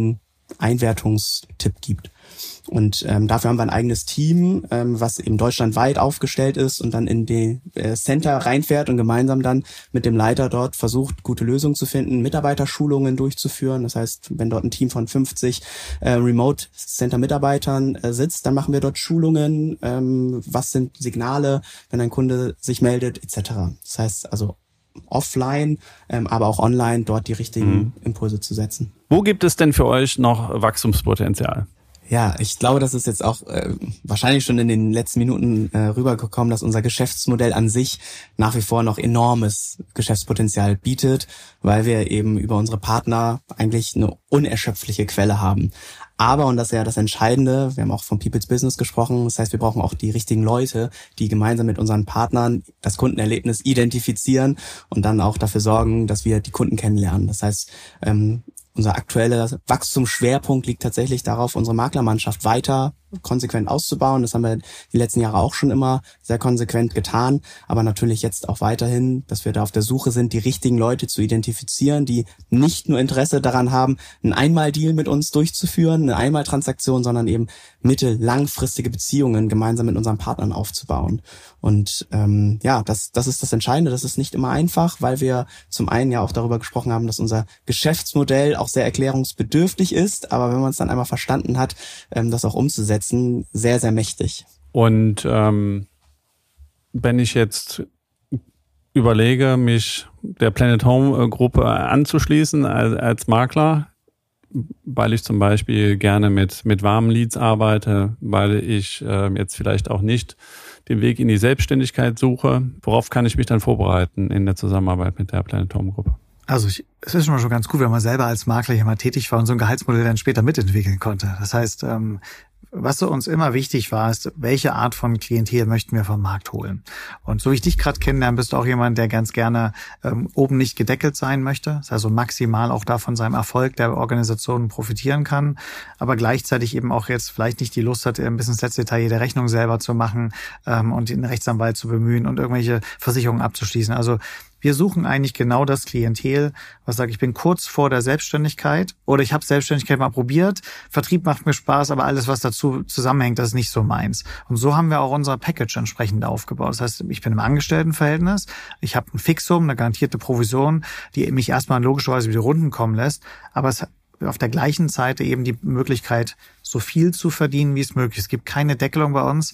Immobilieneinwertungstipp gibt. Und ähm, dafür haben wir ein eigenes Team, ähm, was eben deutschlandweit aufgestellt ist und dann in die äh, Center reinfährt und gemeinsam dann mit dem Leiter dort versucht, gute Lösungen zu finden, Mitarbeiterschulungen durchzuführen. Das heißt, wenn dort ein Team von fünfzig äh, Remote Center Mitarbeitern äh, sitzt, dann machen wir dort Schulungen. Ähm, was sind Signale, wenn ein Kunde sich meldet, et cetera. Das heißt also offline, ähm, aber auch online dort die richtigen mhm. Impulse zu setzen. Wo gibt es denn für euch noch Wachstumspotenzial? Ja, ich glaube, das ist jetzt auch äh, wahrscheinlich schon in den letzten Minuten äh, rübergekommen, dass unser Geschäftsmodell an sich nach wie vor noch enormes Geschäftspotenzial bietet, weil wir eben über unsere Partner eigentlich eine unerschöpfliche Quelle haben. Aber, und das ist ja das Entscheidende, wir haben auch von People's Business gesprochen, das heißt, wir brauchen auch die richtigen Leute, die gemeinsam mit unseren Partnern das Kundenerlebnis identifizieren und dann auch dafür sorgen, dass wir die Kunden kennenlernen. Das heißt, ähm, unser aktueller Wachstumsschwerpunkt liegt tatsächlich darauf, unsere Maklermannschaft weiter konsequent auszubauen. Das haben wir die letzten Jahre auch schon immer sehr konsequent getan. Aber natürlich jetzt auch weiterhin, dass wir da auf der Suche sind, die richtigen Leute zu identifizieren, die nicht nur Interesse daran haben, einen Einmal-Deal mit uns durchzuführen, eine Einmal-Transaktion, sondern eben mittel-langfristige Beziehungen gemeinsam mit unseren Partnern aufzubauen. Und ähm, ja, das, das ist das Entscheidende. Das ist nicht immer einfach, weil wir zum einen ja auch darüber gesprochen haben, dass unser Geschäftsmodell auch sehr erklärungsbedürftig ist. Aber wenn man es dann einmal verstanden hat, ähm, das auch umzusetzen, sehr, sehr mächtig. Und ähm, wenn ich jetzt überlege, mich der Planet Home Gruppe anzuschließen als, als Makler, weil ich zum Beispiel gerne mit, mit warmen Leads arbeite, weil ich äh, jetzt vielleicht auch nicht den Weg in die Selbstständigkeit suche, worauf kann ich mich dann vorbereiten in der Zusammenarbeit mit der Planet Home Gruppe? Also ich, es ist schon mal schon ganz gut, wenn man selber als Makler hier mal tätig war und so ein Gehaltsmodell dann später mitentwickeln konnte. Das heißt, ähm, was so uns immer wichtig war, ist, welche Art von Klientel möchten wir vom Markt holen. Und so wie ich dich gerade kennenlerne, bist du auch jemand, der ganz gerne ähm, oben nicht gedeckelt sein möchte. Das heißt also maximal auch da von seinem Erfolg der Organisation profitieren kann, aber gleichzeitig eben auch jetzt vielleicht nicht die Lust hat, ein bisschen ins letzte Detail jede Rechnung selber zu machen ähm, und den Rechtsanwalt zu bemühen und irgendwelche Versicherungen abzuschließen. Also wir suchen eigentlich genau das Klientel, was sagt, ich bin kurz vor der Selbstständigkeit oder ich habe Selbstständigkeit mal probiert, Vertrieb macht mir Spaß, aber alles, was dazu zusammenhängt, das ist nicht so meins. Und so haben wir auch unser Package entsprechend aufgebaut. Das heißt, ich bin im Angestelltenverhältnis, ich habe ein Fixum, eine garantierte Provision, die mich erstmal logischerweise über die Runden kommen lässt, aber es auf der gleichen Seite eben die Möglichkeit, so viel zu verdienen, wie es möglich ist. Es gibt keine Deckelung bei uns.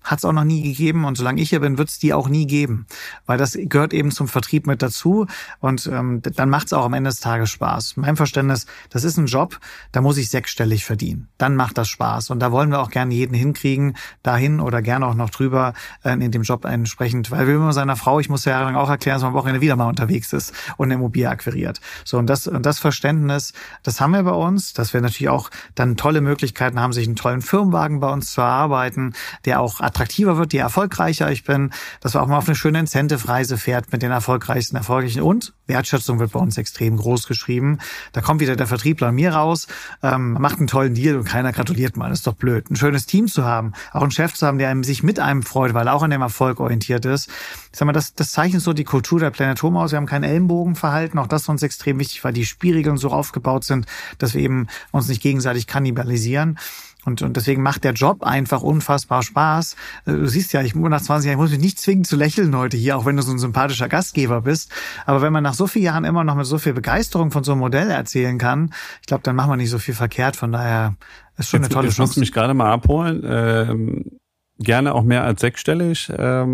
hat es auch noch nie gegeben und solange ich hier bin, wird es die auch nie geben, weil das gehört eben zum Vertrieb mit dazu und ähm, dann macht es auch am Ende des Tages Spaß. Mein Verständnis, das ist ein Job, da muss ich sechsstellig verdienen. Dann macht das Spaß und da wollen wir auch gerne jeden hinkriegen, dahin oder gerne auch noch drüber äh, in dem Job entsprechend, weil wir immer seiner Frau, ich muss ja jahrelang auch erklären, dass man am Wochenende wieder mal unterwegs ist und eine Immobilie akquiriert. So und das und das Verständnis, das haben wir bei uns, dass wir natürlich auch dann tolle Möglichkeiten haben, sich einen tollen Firmenwagen bei uns zu erarbeiten, der auch attraktiver wird, je erfolgreicher ich bin, dass man auch mal auf eine schöne Incentive-Reise fährt mit den erfolgreichsten, erfolgreichen und Wertschätzung wird bei uns extrem groß geschrieben. Da kommt wieder der Vertriebler an mir raus, ähm, macht einen tollen Deal und keiner gratuliert mal. Das ist doch blöd. Ein schönes Team zu haben, auch einen Chef zu haben, der einem sich mit einem freut, weil er auch an dem Erfolg orientiert ist. Ich sag mal, das, das zeichnet so die Kultur der Planet Home aus. Wir haben kein Ellenbogenverhalten. Auch das ist uns extrem wichtig, weil die Spielregeln so aufgebaut sind, dass wir eben uns nicht gegenseitig kannibalisieren. Und, und deswegen macht der Job einfach unfassbar Spaß. Du siehst ja, ich nach zwanzig Jahren, ich muss mich nicht zwingen zu lächeln heute hier, auch wenn du so ein sympathischer Gastgeber bist. Aber wenn man nach so vielen Jahren immer noch mit so viel Begeisterung von so einem Modell erzählen kann, ich glaube, dann machen wir nicht so viel verkehrt. Von daher ist schon jetzt, eine tolle jetzt Chance. Ich muss mich gerade mal abholen. Ähm, gerne auch mehr als sechsstellig.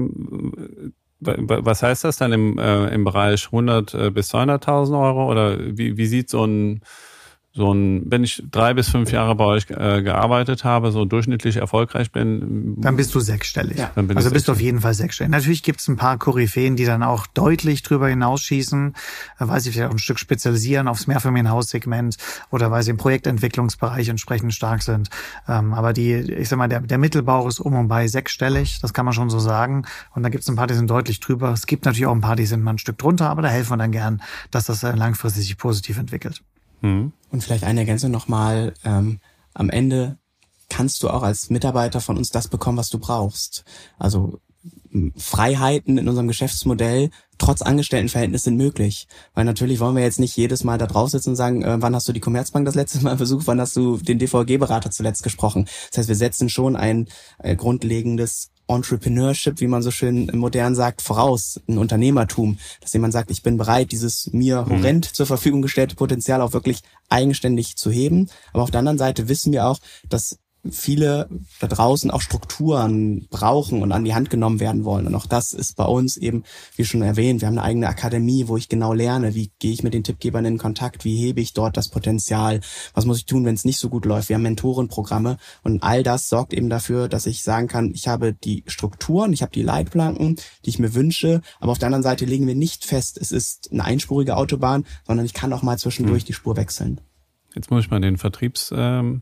Ähm, was heißt das dann im, äh, im Bereich hundert bis zweihunderttausend Euro? Oder wie, wie sieht so ein So ein, wenn ich drei bis fünf Jahre bei euch äh, gearbeitet habe, so durchschnittlich erfolgreich bin, dann bist du sechsstellig. Ja. Dann bin also ich bist du auf jeden Fall sechsstellig. Natürlich gibt es ein paar Koryphäen, die dann auch deutlich drüber hinausschießen, weil sie vielleicht auch ein Stück spezialisieren aufs Mehrfamilienhaussegment oder weil sie im Projektentwicklungsbereich entsprechend stark sind. Ähm, aber die, ich sag mal, der, der Mittelbau ist um und bei sechsstellig, das kann man schon so sagen. Und da gibt es ein paar, die sind deutlich drüber. Es gibt natürlich auch ein paar, die sind mal ein Stück drunter, aber da helfen wir dann gern, dass das langfristig sich positiv entwickelt. Und vielleicht eine Ergänzung nochmal, ähm, am Ende kannst du auch als Mitarbeiter von uns das bekommen, was du brauchst. Also Freiheiten in unserem Geschäftsmodell trotz Angestelltenverhältnis sind möglich. Weil natürlich wollen wir jetzt nicht jedes Mal da drauf sitzen und sagen, äh, wann hast du die Commerzbank das letzte Mal besucht, wann hast du den D V G-Berater zuletzt gesprochen. Das heißt, wir setzen schon ein äh, grundlegendes Entrepreneurship, wie man so schön modern sagt, voraus, ein Unternehmertum, dass jemand sagt, ich bin bereit, dieses mir horrend mhm. zur Verfügung gestellte Potenzial auch wirklich eigenständig zu heben. Aber auf der anderen Seite wissen wir auch, dass viele da draußen auch Strukturen brauchen und an die Hand genommen werden wollen. Und auch das ist bei uns eben, wie schon erwähnt, wir haben eine eigene Akademie, wo ich genau lerne, wie gehe ich mit den Tippgebern in Kontakt, wie hebe ich dort das Potenzial, was muss ich tun, wenn es nicht so gut läuft. Wir haben Mentorenprogramme und all das sorgt eben dafür, dass ich sagen kann, ich habe die Strukturen, ich habe die Leitplanken, die ich mir wünsche, aber auf der anderen Seite legen wir nicht fest, es ist eine einspurige Autobahn, sondern ich kann auch mal zwischendurch die Spur wechseln. Jetzt muss ich mal den Vertriebs... Ähm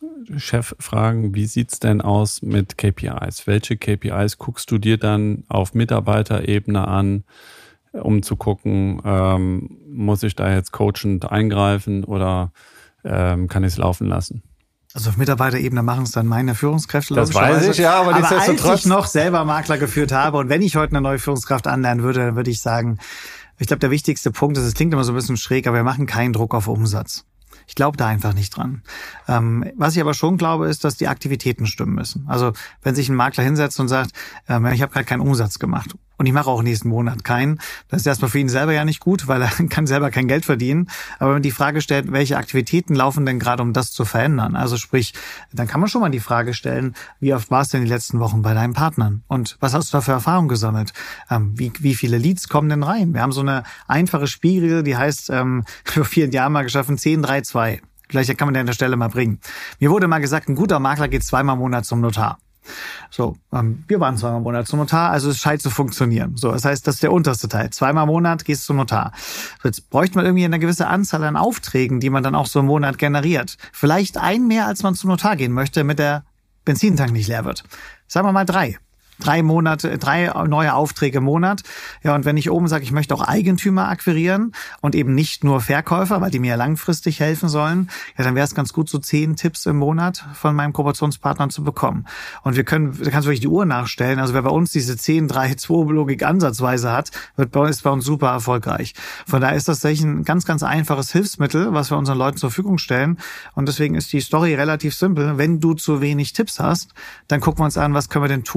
Chef fragen, wie sieht's denn aus mit K P Is? Welche K P Is guckst du dir dann auf Mitarbeiterebene an, um zu gucken, ähm, muss ich da jetzt coachend eingreifen oder ähm, kann ich es laufen lassen? Also auf Mitarbeiterebene machen es dann meine Führungskräfte. Das weiß ich, ja, aber, aber als ich noch selber Makler geführt habe und wenn ich heute eine neue Führungskraft anlernen würde, dann würde ich sagen, ich glaube, der wichtigste Punkt ist, es klingt immer so ein bisschen schräg, aber wir machen keinen Druck auf Umsatz. Ich glaube da einfach nicht dran. Ähm, was ich aber schon glaube, ist, dass die Aktivitäten stimmen müssen. Also wenn sich ein Makler hinsetzt und sagt, ähm, ich habe gerade keinen Umsatz gemacht und ich mache auch nächsten Monat keinen, das ist erstmal für ihn selber ja nicht gut, weil er kann selber kein Geld verdienen. Aber wenn man die Frage stellt, welche Aktivitäten laufen denn gerade, um das zu verändern? Also sprich, dann kann man schon mal die Frage stellen, wie oft warst du in den letzten Wochen bei deinen Partnern? Und was hast du da für Erfahrungen gesammelt? Ähm, wie, wie viele Leads kommen denn rein? Wir haben so eine einfache Spielregel, die heißt, ähm, vor vielen Jahren mal geschaffen, zehn, drei, zwei. Vielleicht kann man die an der Stelle mal bringen. Mir wurde mal gesagt, ein guter Makler geht zweimal im Monat zum Notar. So, ähm, wir waren zweimal im Monat zum Notar, also es scheint zu funktionieren. So, das heißt, das ist der unterste Teil. Zweimal im Monat gehst du zum Notar. So, jetzt bräuchte man irgendwie eine gewisse Anzahl an Aufträgen, die man dann auch so im Monat generiert. Vielleicht ein mehr, als man zum Notar gehen möchte, damit der Benzintank nicht leer wird. Sagen wir mal drei. Drei Monate, drei neue Aufträge im Monat. Ja, und wenn ich oben sage, ich möchte auch Eigentümer akquirieren und eben nicht nur Verkäufer, weil die mir ja langfristig helfen sollen, ja, dann wäre es ganz gut, so zehn Tipps im Monat von meinem Kooperationspartner zu bekommen. Und wir können, da kannst du wirklich die Uhr nachstellen. Also wer bei uns diese zehn, drei, zwei Logik ansatzweise hat, wird bei uns, ist bei uns super erfolgreich. Von daher ist das tatsächlich ein ganz, ganz einfaches Hilfsmittel, was wir unseren Leuten zur Verfügung stellen. Und deswegen ist die Story relativ simpel. Wenn du zu wenig Tipps hast, dann gucken wir uns an, was können wir denn tun, um mehr Tipps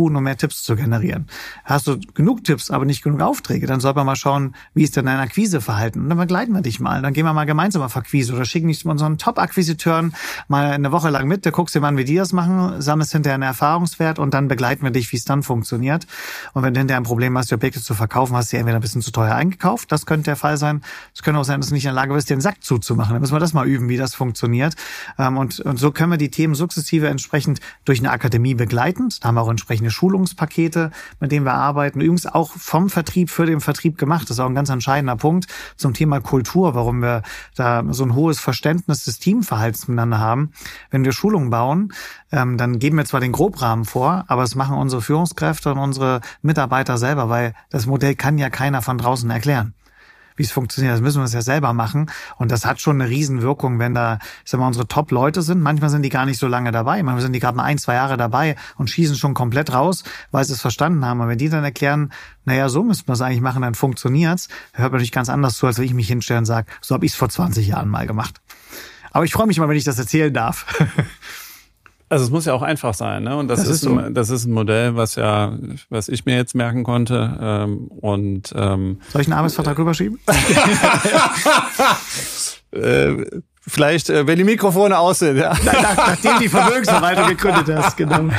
Tipps zu generieren. Hast du genug Tipps, aber nicht genug Aufträge, dann soll man mal schauen, wie ist denn dein Akquiseverhalten? Und dann begleiten wir dich mal. Dann gehen wir mal gemeinsam auf Akquise oder schicken dich zu unseren Top-Akquisiteuren mal eine Woche lang mit. Du guckst dir mal an, wie die das machen, sammelst hinterher einen Erfahrungswert und dann begleiten wir dich, wie es dann funktioniert. Und wenn du hinterher ein Problem hast, die Objekte zu verkaufen, hast du sie entweder ein bisschen zu teuer eingekauft. Das könnte der Fall sein. Es könnte auch sein, dass du nicht in der Lage bist, dir den Sack zuzumachen. Dann müssen wir das mal üben, wie das funktioniert. Und, und so können wir die Themen sukzessive entsprechend durch eine Akademie begleiten. Da haben wir auch entsprechende Schulungspakete, mit denen wir arbeiten. Übrigens auch vom Vertrieb für den Vertrieb gemacht. Das ist auch ein ganz entscheidender Punkt zum Thema Kultur, warum wir da so ein hohes Verständnis des Teamverhaltens miteinander haben. Wenn wir Schulungen bauen, ähm, dann geben wir zwar den Grobrahmen vor, aber es machen unsere Führungskräfte und unsere Mitarbeiter selber, weil das Modell kann ja keiner von draußen erklären. Wie es funktioniert, das müssen wir es ja selber machen. Und das hat schon eine Riesenwirkung, wenn da, ich sag mal, unsere Top-Leute sind. Manchmal sind die gar nicht so lange dabei. Manchmal sind die gerade mal ein, zwei Jahre dabei und schießen schon komplett raus, weil sie es verstanden haben. Aber wenn die dann erklären, naja, so müssen wir es eigentlich machen, dann funktioniert's, dann hört man natürlich ganz anders zu, als wenn ich mich hinstelle und sage, so habe ich es vor zwanzig Jahren mal gemacht. Aber ich freue mich mal, wenn ich das erzählen darf. Also es muss ja auch einfach sein, ne? Und das, das ist, ist so. ein, das ist ein Modell, was ja, was ich mir jetzt merken konnte. Ähm, und ähm, soll ich einen Arbeitsvertrag rüberschieben? äh, vielleicht, äh, wenn die Mikrofone aus sind, ja. Nach, nachdem die Vermögensverwaltung gegründet hast, genau.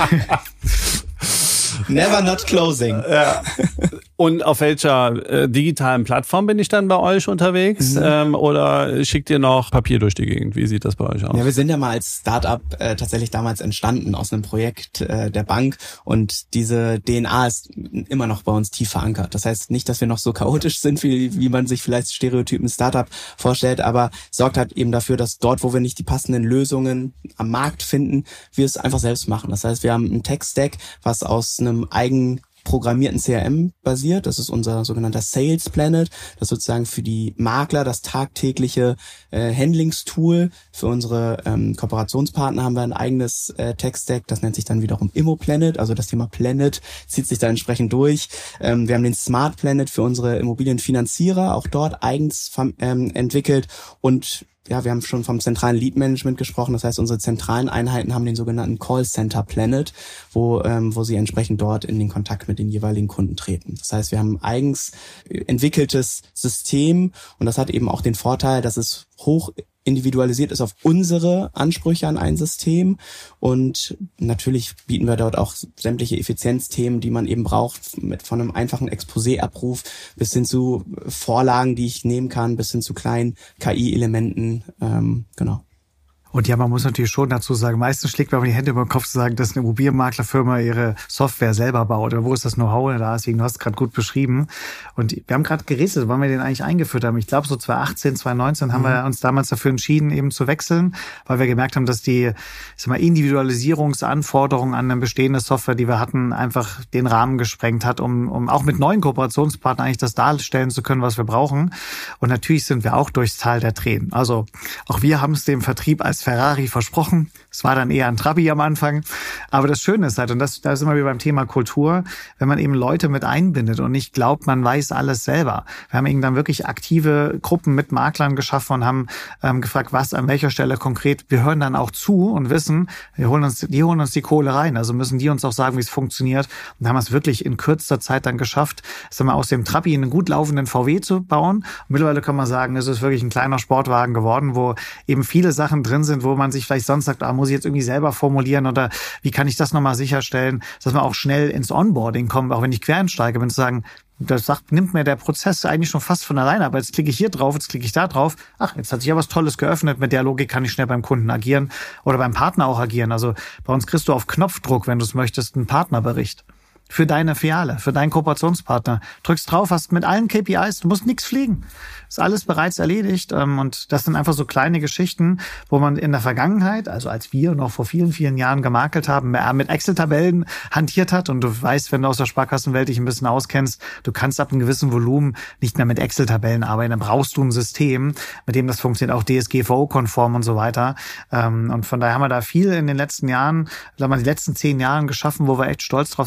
Never not closing. Ja. Und auf welcher äh, digitalen Plattform bin ich dann bei euch unterwegs? Mhm. Ähm, oder schickt ihr noch Papier durch die Gegend? Wie sieht das bei euch aus? Ja, wir sind ja mal als Startup äh, tatsächlich damals entstanden aus einem Projekt äh, der Bank und diese D N A ist immer noch bei uns tief verankert. Das heißt nicht, dass wir noch so chaotisch sind, wie, wie man sich vielleicht Stereotypen Startup vorstellt, aber sorgt halt eben dafür, dass dort, wo wir nicht die passenden Lösungen am Markt finden, wir es einfach selbst machen. Das heißt, wir haben ein Tech-Stack, was aus einem eigenen programmierten C R M basiert. Das ist unser sogenannter Sales Planet. Das ist sozusagen für die Makler das tagtägliche äh, Handlingstool. Für unsere ähm, Kooperationspartner haben wir ein eigenes äh, Tech-Stack. Das nennt sich dann wiederum Immo Planet. Also das Thema Planet zieht sich da entsprechend durch. Ähm, wir haben den Smart Planet für unsere Immobilienfinanzierer, auch dort eigens ähm, entwickelt. Und ja, wir haben schon vom zentralen Lead-Management gesprochen. Das heißt, unsere zentralen Einheiten haben den sogenannten Call Center Planet, wo ähm, wo sie entsprechend dort in den Kontakt mit den jeweiligen Kunden treten. Das heißt, wir haben ein eigens entwickeltes System und das hat eben auch den Vorteil, dass es hoch individualisiert ist auf unsere Ansprüche an ein System und natürlich bieten wir dort auch sämtliche Effizienzthemen, die man eben braucht, mit von einem einfachen Exposé-Abruf bis hin zu Vorlagen, die ich nehmen kann, bis hin zu kleinen K I-Elementen, ähm, genau. Und ja, man muss natürlich schon dazu sagen, meistens schlägt man die Hände über den Kopf zu sagen, dass eine Immobilienmaklerfirma ihre Software selber baut. Oder wo ist das Know-how da? Deswegen, du hast es gerade gut beschrieben. Und wir haben gerade gerätselt, wann wir den eigentlich eingeführt haben. Ich glaube, so zwanzig achtzehn, zwanzig neunzehn mhm. haben wir uns damals dafür entschieden, eben zu wechseln, weil wir gemerkt haben, dass die, ich sag mal, Individualisierungsanforderungen an eine bestehende Software, die wir hatten, einfach den Rahmen gesprengt hat, um, um auch mit neuen Kooperationspartnern eigentlich das darstellen zu können, was wir brauchen. Und natürlich sind wir auch durchs Tal der Tränen. Also auch wir haben es dem Vertrieb als Ferrari versprochen. Es war dann eher ein Trabi am Anfang. Aber das Schöne ist halt, und das, da sind wir wieder beim Thema Kultur, wenn man eben Leute mit einbindet und nicht glaubt, man weiß alles selber. Wir haben eben dann wirklich aktive Gruppen mit Maklern geschaffen und haben ähm, gefragt, was an welcher Stelle konkret. Wir hören dann auch zu und wissen, wir holen uns, die holen uns die Kohle rein. Also müssen die uns auch sagen, wie es funktioniert. Und haben es wirklich in kürzester Zeit dann geschafft, sagen wir, aus dem Trabi einen gut laufenden V W zu bauen. Und mittlerweile kann man sagen, es ist wirklich ein kleiner Sportwagen geworden, wo eben viele Sachen drin sind, wo man sich vielleicht sonst sagt, ah, muss ich jetzt irgendwie selber formulieren oder wie kann ich das nochmal sicherstellen, dass man auch schnell ins Onboarding kommt, auch wenn ich Quereinsteiger bin, zu sagen, das sagt, nimmt mir der Prozess eigentlich schon fast von alleine, aber jetzt klicke ich hier drauf, jetzt klicke ich da drauf, ach, jetzt hat sich ja was Tolles geöffnet, mit der Logik kann ich schnell beim Kunden agieren oder beim Partner auch agieren. Also bei uns kriegst du auf Knopfdruck, wenn du es möchtest, einen Partnerbericht. Für deine Filiale, für deinen Kooperationspartner. Drückst drauf, hast mit allen K P Is, du musst nichts fliegen. Ist alles bereits erledigt. Und das sind einfach so kleine Geschichten, wo man in der Vergangenheit, also als wir noch vor vielen, vielen Jahren gemakelt haben, mit Excel-Tabellen hantiert hat. Und du weißt, wenn du aus der Sparkassenwelt dich ein bisschen auskennst, du kannst ab einem gewissen Volumen nicht mehr mit Excel-Tabellen arbeiten. Dann brauchst du ein System, mit dem das funktioniert, auch D S G V O-konform und so weiter. Und von daher haben wir da viel in den letzten Jahren, sagen wir mal, die letzten zehn Jahren geschaffen, wo wir echt stolz drauf sind, dass ein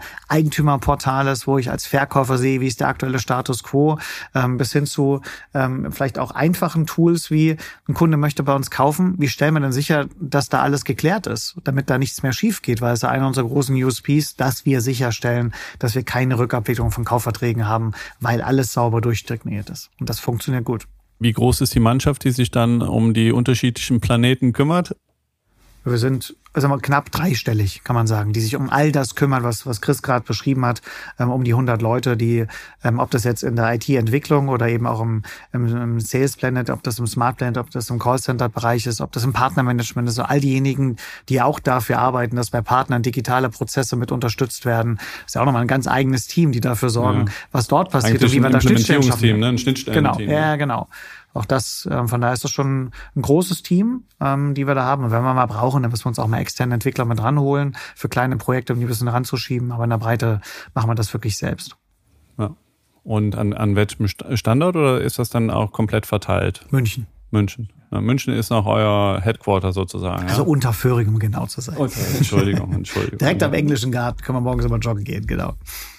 Eigentümerportales, wo ich als Verkäufer sehe, wie ist der aktuelle Status quo, ähm, bis hin zu ähm, vielleicht auch einfachen Tools wie ein Kunde möchte bei uns kaufen. Wie stellen wir denn sicher, dass da alles geklärt ist, damit da nichts mehr schief geht? Weil es ja einer unserer großen U S Ps, dass wir sicherstellen, dass wir keine Rückabwicklung von Kaufverträgen haben, weil alles sauber durchdekliniert ist. Und das funktioniert gut. Wie groß ist die Mannschaft, die sich dann um die unterschiedlichen Planeten kümmert? Wir sind also mal knapp dreistellig, kann man sagen, die sich um all das kümmern, was was Chris gerade beschrieben hat, ähm, um die hundert Leute, die, ähm, ob das jetzt in der I T-Entwicklung oder eben auch im, im, im Sales Planet, ob das im Smart Planet, ob das im Callcenter-Bereich ist, ob das im Partnermanagement ist, so all diejenigen, die auch dafür arbeiten, dass bei Partnern digitale Prozesse mit unterstützt werden. Das ist ja auch nochmal ein ganz eigenes Team, die dafür sorgen, ja. was dort passiert Eigentlich und wie wir da Schnittstellen schaffen. Ne? Ein Schnittstellen-Team. Genau, ja, genau. Auch das, ähm, von daher ist das schon ein großes Team, ähm, die wir da haben. Und wenn wir mal brauchen, dann müssen wir uns auch mal externe Entwickler mit ranholen für kleine Projekte, um die ein bisschen ranzuschieben. Aber in der Breite machen wir das wirklich selbst. Ja. Und an, an welchem Standort oder ist das dann auch komplett verteilt? München. München. Ja, München ist noch euer Headquarter sozusagen. Also ja? unter Föhring, um genau zu sein. Okay, Entschuldigung, Entschuldigung. Direkt am Englischen Garten können wir morgens immer joggen gehen, genau.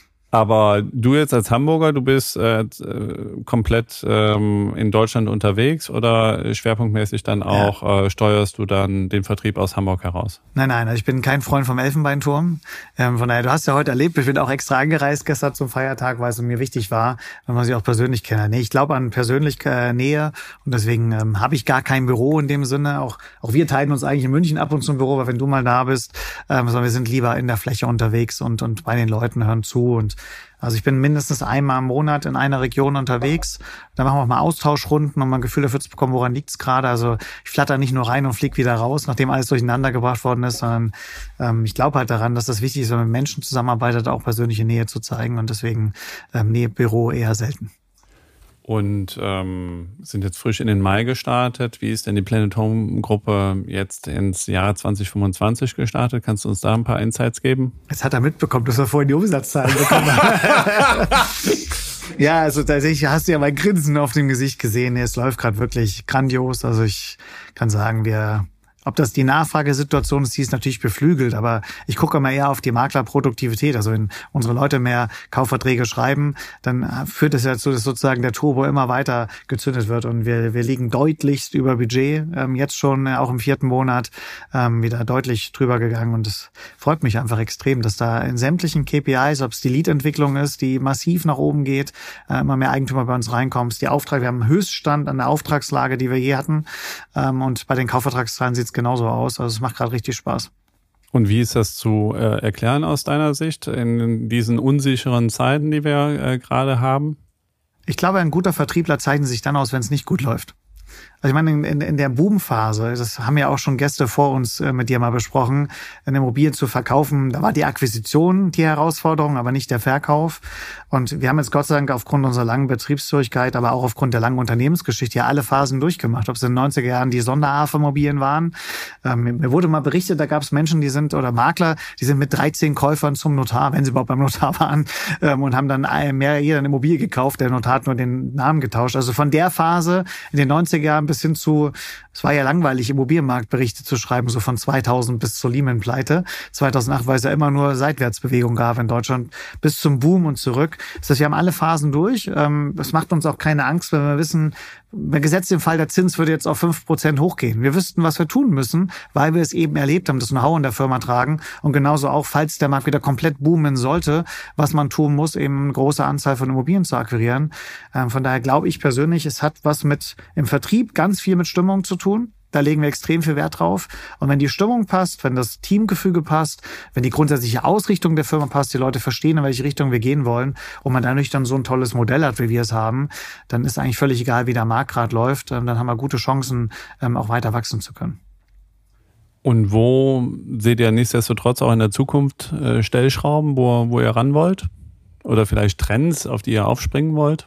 Aber du jetzt als Hamburger, du bist äh, komplett ähm, in Deutschland unterwegs oder schwerpunktmäßig dann auch ja. äh, steuerst du dann den Vertrieb aus Hamburg heraus? Nein, nein, ich bin kein Freund vom Elfenbeinturm. Ähm, von daher, du hast ja heute erlebt, ich bin auch extra angereist gestern zum Feiertag, weil es mir wichtig war, wenn man sich auch persönlich kennt. Nee, ich glaube an persönliche äh, Nähe und deswegen ähm, habe ich gar kein Büro in dem Sinne. Auch auch wir teilen uns eigentlich in München ab und zu ein Büro, weil wenn du mal da bist, ähm, sondern wir sind lieber in der Fläche unterwegs und und bei den Leuten hören zu und also ich bin mindestens einmal im Monat in einer Region unterwegs. Da machen wir auch mal Austauschrunden, um mal ein Gefühl dafür zu bekommen, woran liegt's gerade. Also ich flatter nicht nur rein und flieg wieder raus, nachdem alles durcheinander gebracht worden ist, sondern ähm, ich glaube halt daran, dass das wichtig ist, wenn man mit Menschen zusammenarbeitet, auch persönliche Nähe zu zeigen. Und deswegen ähm, nee, Büro eher selten. Und ähm, sind jetzt frisch in den Mai gestartet. Wie ist denn die Planet Home Gruppe jetzt ins Jahr zwanzig fünfundzwanzig gestartet? Kannst du uns da ein paar Insights geben? Jetzt hat er mitbekommen, dass wir vorhin die Umsatzzahlen bekommen haben. Ja, also tatsächlich hast du ja mein Grinsen auf dem Gesicht gesehen. Es läuft gerade wirklich grandios. Also ich kann sagen, wir... Ob das die Nachfragesituation ist, die ist natürlich beflügelt, aber ich gucke mal eher auf die Maklerproduktivität. Also wenn unsere Leute mehr Kaufverträge schreiben, dann führt es ja dazu, dass sozusagen der Turbo immer weiter gezündet wird und wir wir liegen deutlichst über Budget, ähm, jetzt schon äh, auch im vierten Monat ähm, wieder deutlich drüber gegangen und es freut mich einfach extrem, dass da in sämtlichen K P Is, ob es die Lead-Entwicklung ist, die massiv nach oben geht, äh, immer mehr Eigentümer bei uns reinkommt, die Auftrag, wir haben einen Höchststand an der Auftragslage, die wir je hatten ähm, und bei den Kaufvertragszahlen sieht es genauso aus. Also es macht gerade richtig Spaß. Und wie ist das zu äh, erklären aus deiner Sicht in diesen unsicheren Zeiten, die wir äh, gerade haben? Ich glaube, ein guter Vertriebler zeichnet sich dann aus, wenn es nicht gut läuft. Also ich meine, in, in der Boomphase, das haben ja auch schon Gäste vor uns äh, mit dir mal besprochen, eine Immobilie zu verkaufen, da war die Akquisition die Herausforderung, aber nicht der Verkauf. Und wir haben jetzt Gott sei Dank aufgrund unserer langen Betriebsfähigkeit, aber auch aufgrund der langen Unternehmensgeschichte ja alle Phasen durchgemacht. Ob es in den neunziger Jahren die Sonder-A F A-Immobilien waren. Ähm, mir wurde mal berichtet, da gab es Menschen, die sind, oder Makler, die sind mit dreizehn Käufern zum Notar, wenn sie überhaupt beim Notar waren, ähm, und haben dann mehr jeder eine Immobilie gekauft. Der Notar hat nur den Namen getauscht. Also von der Phase in den neunziger Jahren bis hin zu, es war ja langweilig, Immobilienmarktberichte zu schreiben, so von zweitausend bis zur Lehman-Pleite. zweitausendacht, weil es ja immer nur Seitwärtsbewegung gab in Deutschland, bis zum Boom und zurück. Das heißt, wir haben alle Phasen durch. Es macht uns auch keine Angst, wenn wir wissen, gesetzt im Fall, der Zins würde jetzt auf fünf Prozent hochgehen. Wir wüssten, was wir tun müssen, weil wir es eben erlebt haben, das Know-how in der Firma tragen und genauso auch, falls der Markt wieder komplett boomen sollte, was man tun muss, eben eine große Anzahl von Immobilien zu akquirieren. Von daher glaube ich persönlich, es hat was mit im Vertrieb ganz viel mit Stimmung zu tun. Da legen wir extrem viel Wert drauf. Und wenn die Stimmung passt, wenn das Teamgefüge passt, wenn die grundsätzliche Ausrichtung der Firma passt, die Leute verstehen, in welche Richtung wir gehen wollen und man dadurch dann so ein tolles Modell hat, wie wir es haben, dann ist eigentlich völlig egal, wie der Markt gerade läuft. Dann haben wir gute Chancen, auch weiter wachsen zu können. Und wo seht ihr nichtsdestotrotz auch in der Zukunft Stellschrauben, wo, wo ihr ran wollt? Oder vielleicht Trends, auf die ihr aufspringen wollt?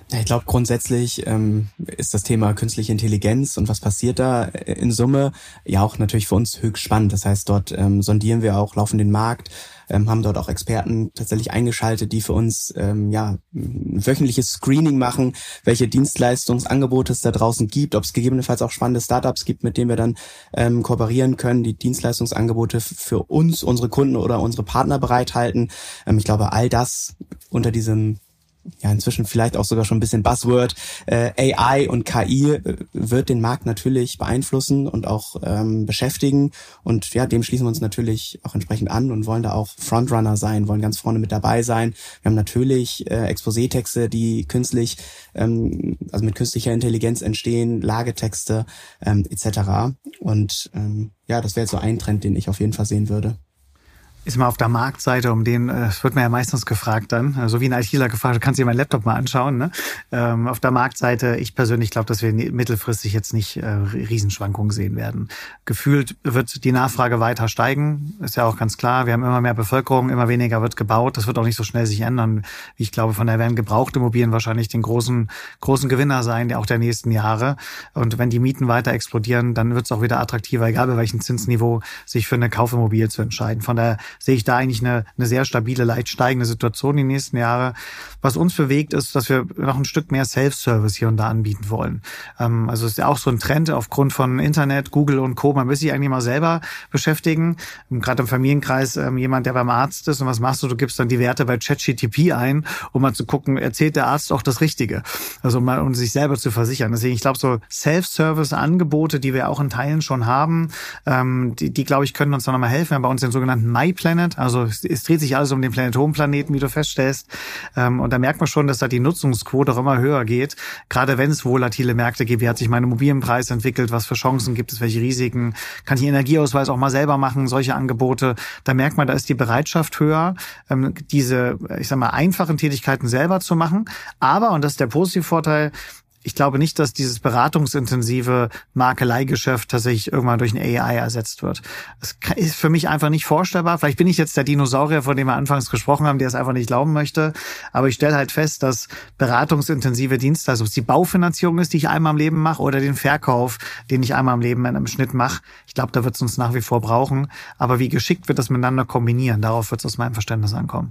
Ja, ich glaube, grundsätzlich ähm, ist das Thema künstliche Intelligenz und was passiert da in Summe ja auch natürlich für uns höchst spannend. Das heißt, dort ähm, sondieren wir auch, laufen den Markt, ähm, haben dort auch Experten tatsächlich eingeschaltet, die für uns ähm, ja ein wöchentliches Screening machen, welche Dienstleistungsangebote es da draußen gibt, ob es gegebenenfalls auch spannende Startups gibt, mit denen wir dann ähm, kooperieren können, die Dienstleistungsangebote für uns, unsere Kunden oder unsere Partner bereithalten. Ähm, ich glaube, all das unter diesem ja inzwischen vielleicht auch sogar schon ein bisschen Buzzword, äh, A I und K I äh, wird den Markt natürlich beeinflussen und auch ähm, beschäftigen und ja, dem schließen wir uns natürlich auch entsprechend an und wollen da auch Frontrunner sein, wollen ganz vorne mit dabei sein. Wir haben natürlich äh, Exposé-Texte, die künstlich, ähm, also mit künstlicher Intelligenz entstehen, Lagetexte ähm, et cetera. Und ähm, ja, das wäre jetzt so ein Trend, den ich auf jeden Fall sehen würde. Ist mal auf der Marktseite, um den, es wird mir ja meistens gefragt dann, so wie ein ITler gefragt, kannst du dir meinen Laptop mal anschauen, ne? Ähm, auf der Marktseite, ich persönlich glaube, dass wir mittelfristig jetzt nicht äh, Riesenschwankungen sehen werden. Gefühlt wird die Nachfrage weiter steigen, ist ja auch ganz klar. Wir haben immer mehr Bevölkerung, immer weniger wird gebaut. Das wird auch nicht so schnell sich ändern. Wie ich glaube, von daher werden gebrauchte Immobilien wahrscheinlich den großen großen Gewinner sein, der auch der nächsten Jahre. Und wenn die Mieten weiter explodieren, dann wird es auch wieder attraktiver, egal bei welchem Zinsniveau, sich für eine Kaufimmobilie zu entscheiden. Von daher sehe ich da eigentlich eine, eine sehr stabile, leicht steigende Situation die nächsten Jahre. Was uns bewegt, ist, dass wir noch ein Stück mehr Self-Service hier und da anbieten wollen. Ähm, also es ist ja auch so ein Trend aufgrund von Internet, Google und Co. Man will sich eigentlich mal selber beschäftigen. Ähm, Gerade im Familienkreis ähm, jemand, der beim Arzt ist und was machst du? Du gibst dann die Werte bei ChatGPT ein, um mal zu gucken, erzählt der Arzt auch das Richtige? Also um mal um sich selber zu versichern. Deswegen, ich glaube, so Self-Service-Angebote, die wir auch in Teilen schon haben, ähm, die, die glaube ich, können uns dann nochmal helfen. Wir haben bei uns den sogenannten MyPlanet. Also es, es dreht sich alles um den Planet Home Planeten, wie du feststellst. Ähm, und da merkt man schon, dass da die Nutzungsquote auch immer höher geht. Gerade wenn es volatile Märkte gibt, wie hat sich mein Immobilienpreis entwickelt, was für Chancen gibt es, welche Risiken, kann ich den Energieausweis auch mal selber machen, solche Angebote. Da merkt man, da ist die Bereitschaft höher, ähm, diese, ich sag mal, einfachen Tätigkeiten selber zu machen. Aber, und das ist der positive Vorteil, ich glaube nicht, dass dieses beratungsintensive Makeleigeschäft tatsächlich irgendwann durch eine A I ersetzt wird. Das ist für mich einfach nicht vorstellbar. Vielleicht bin ich jetzt der Dinosaurier, von dem wir anfangs gesprochen haben, der es einfach nicht glauben möchte. Aber ich stelle halt fest, dass beratungsintensive Dienstleistungen, ob es die Baufinanzierung ist, die ich einmal im Leben mache, oder den Verkauf, den ich einmal im Leben in einem Schnitt mache, ich glaube, da wird es uns nach wie vor brauchen. Aber wie geschickt wird das miteinander kombinieren? Darauf wird es aus meinem Verständnis ankommen.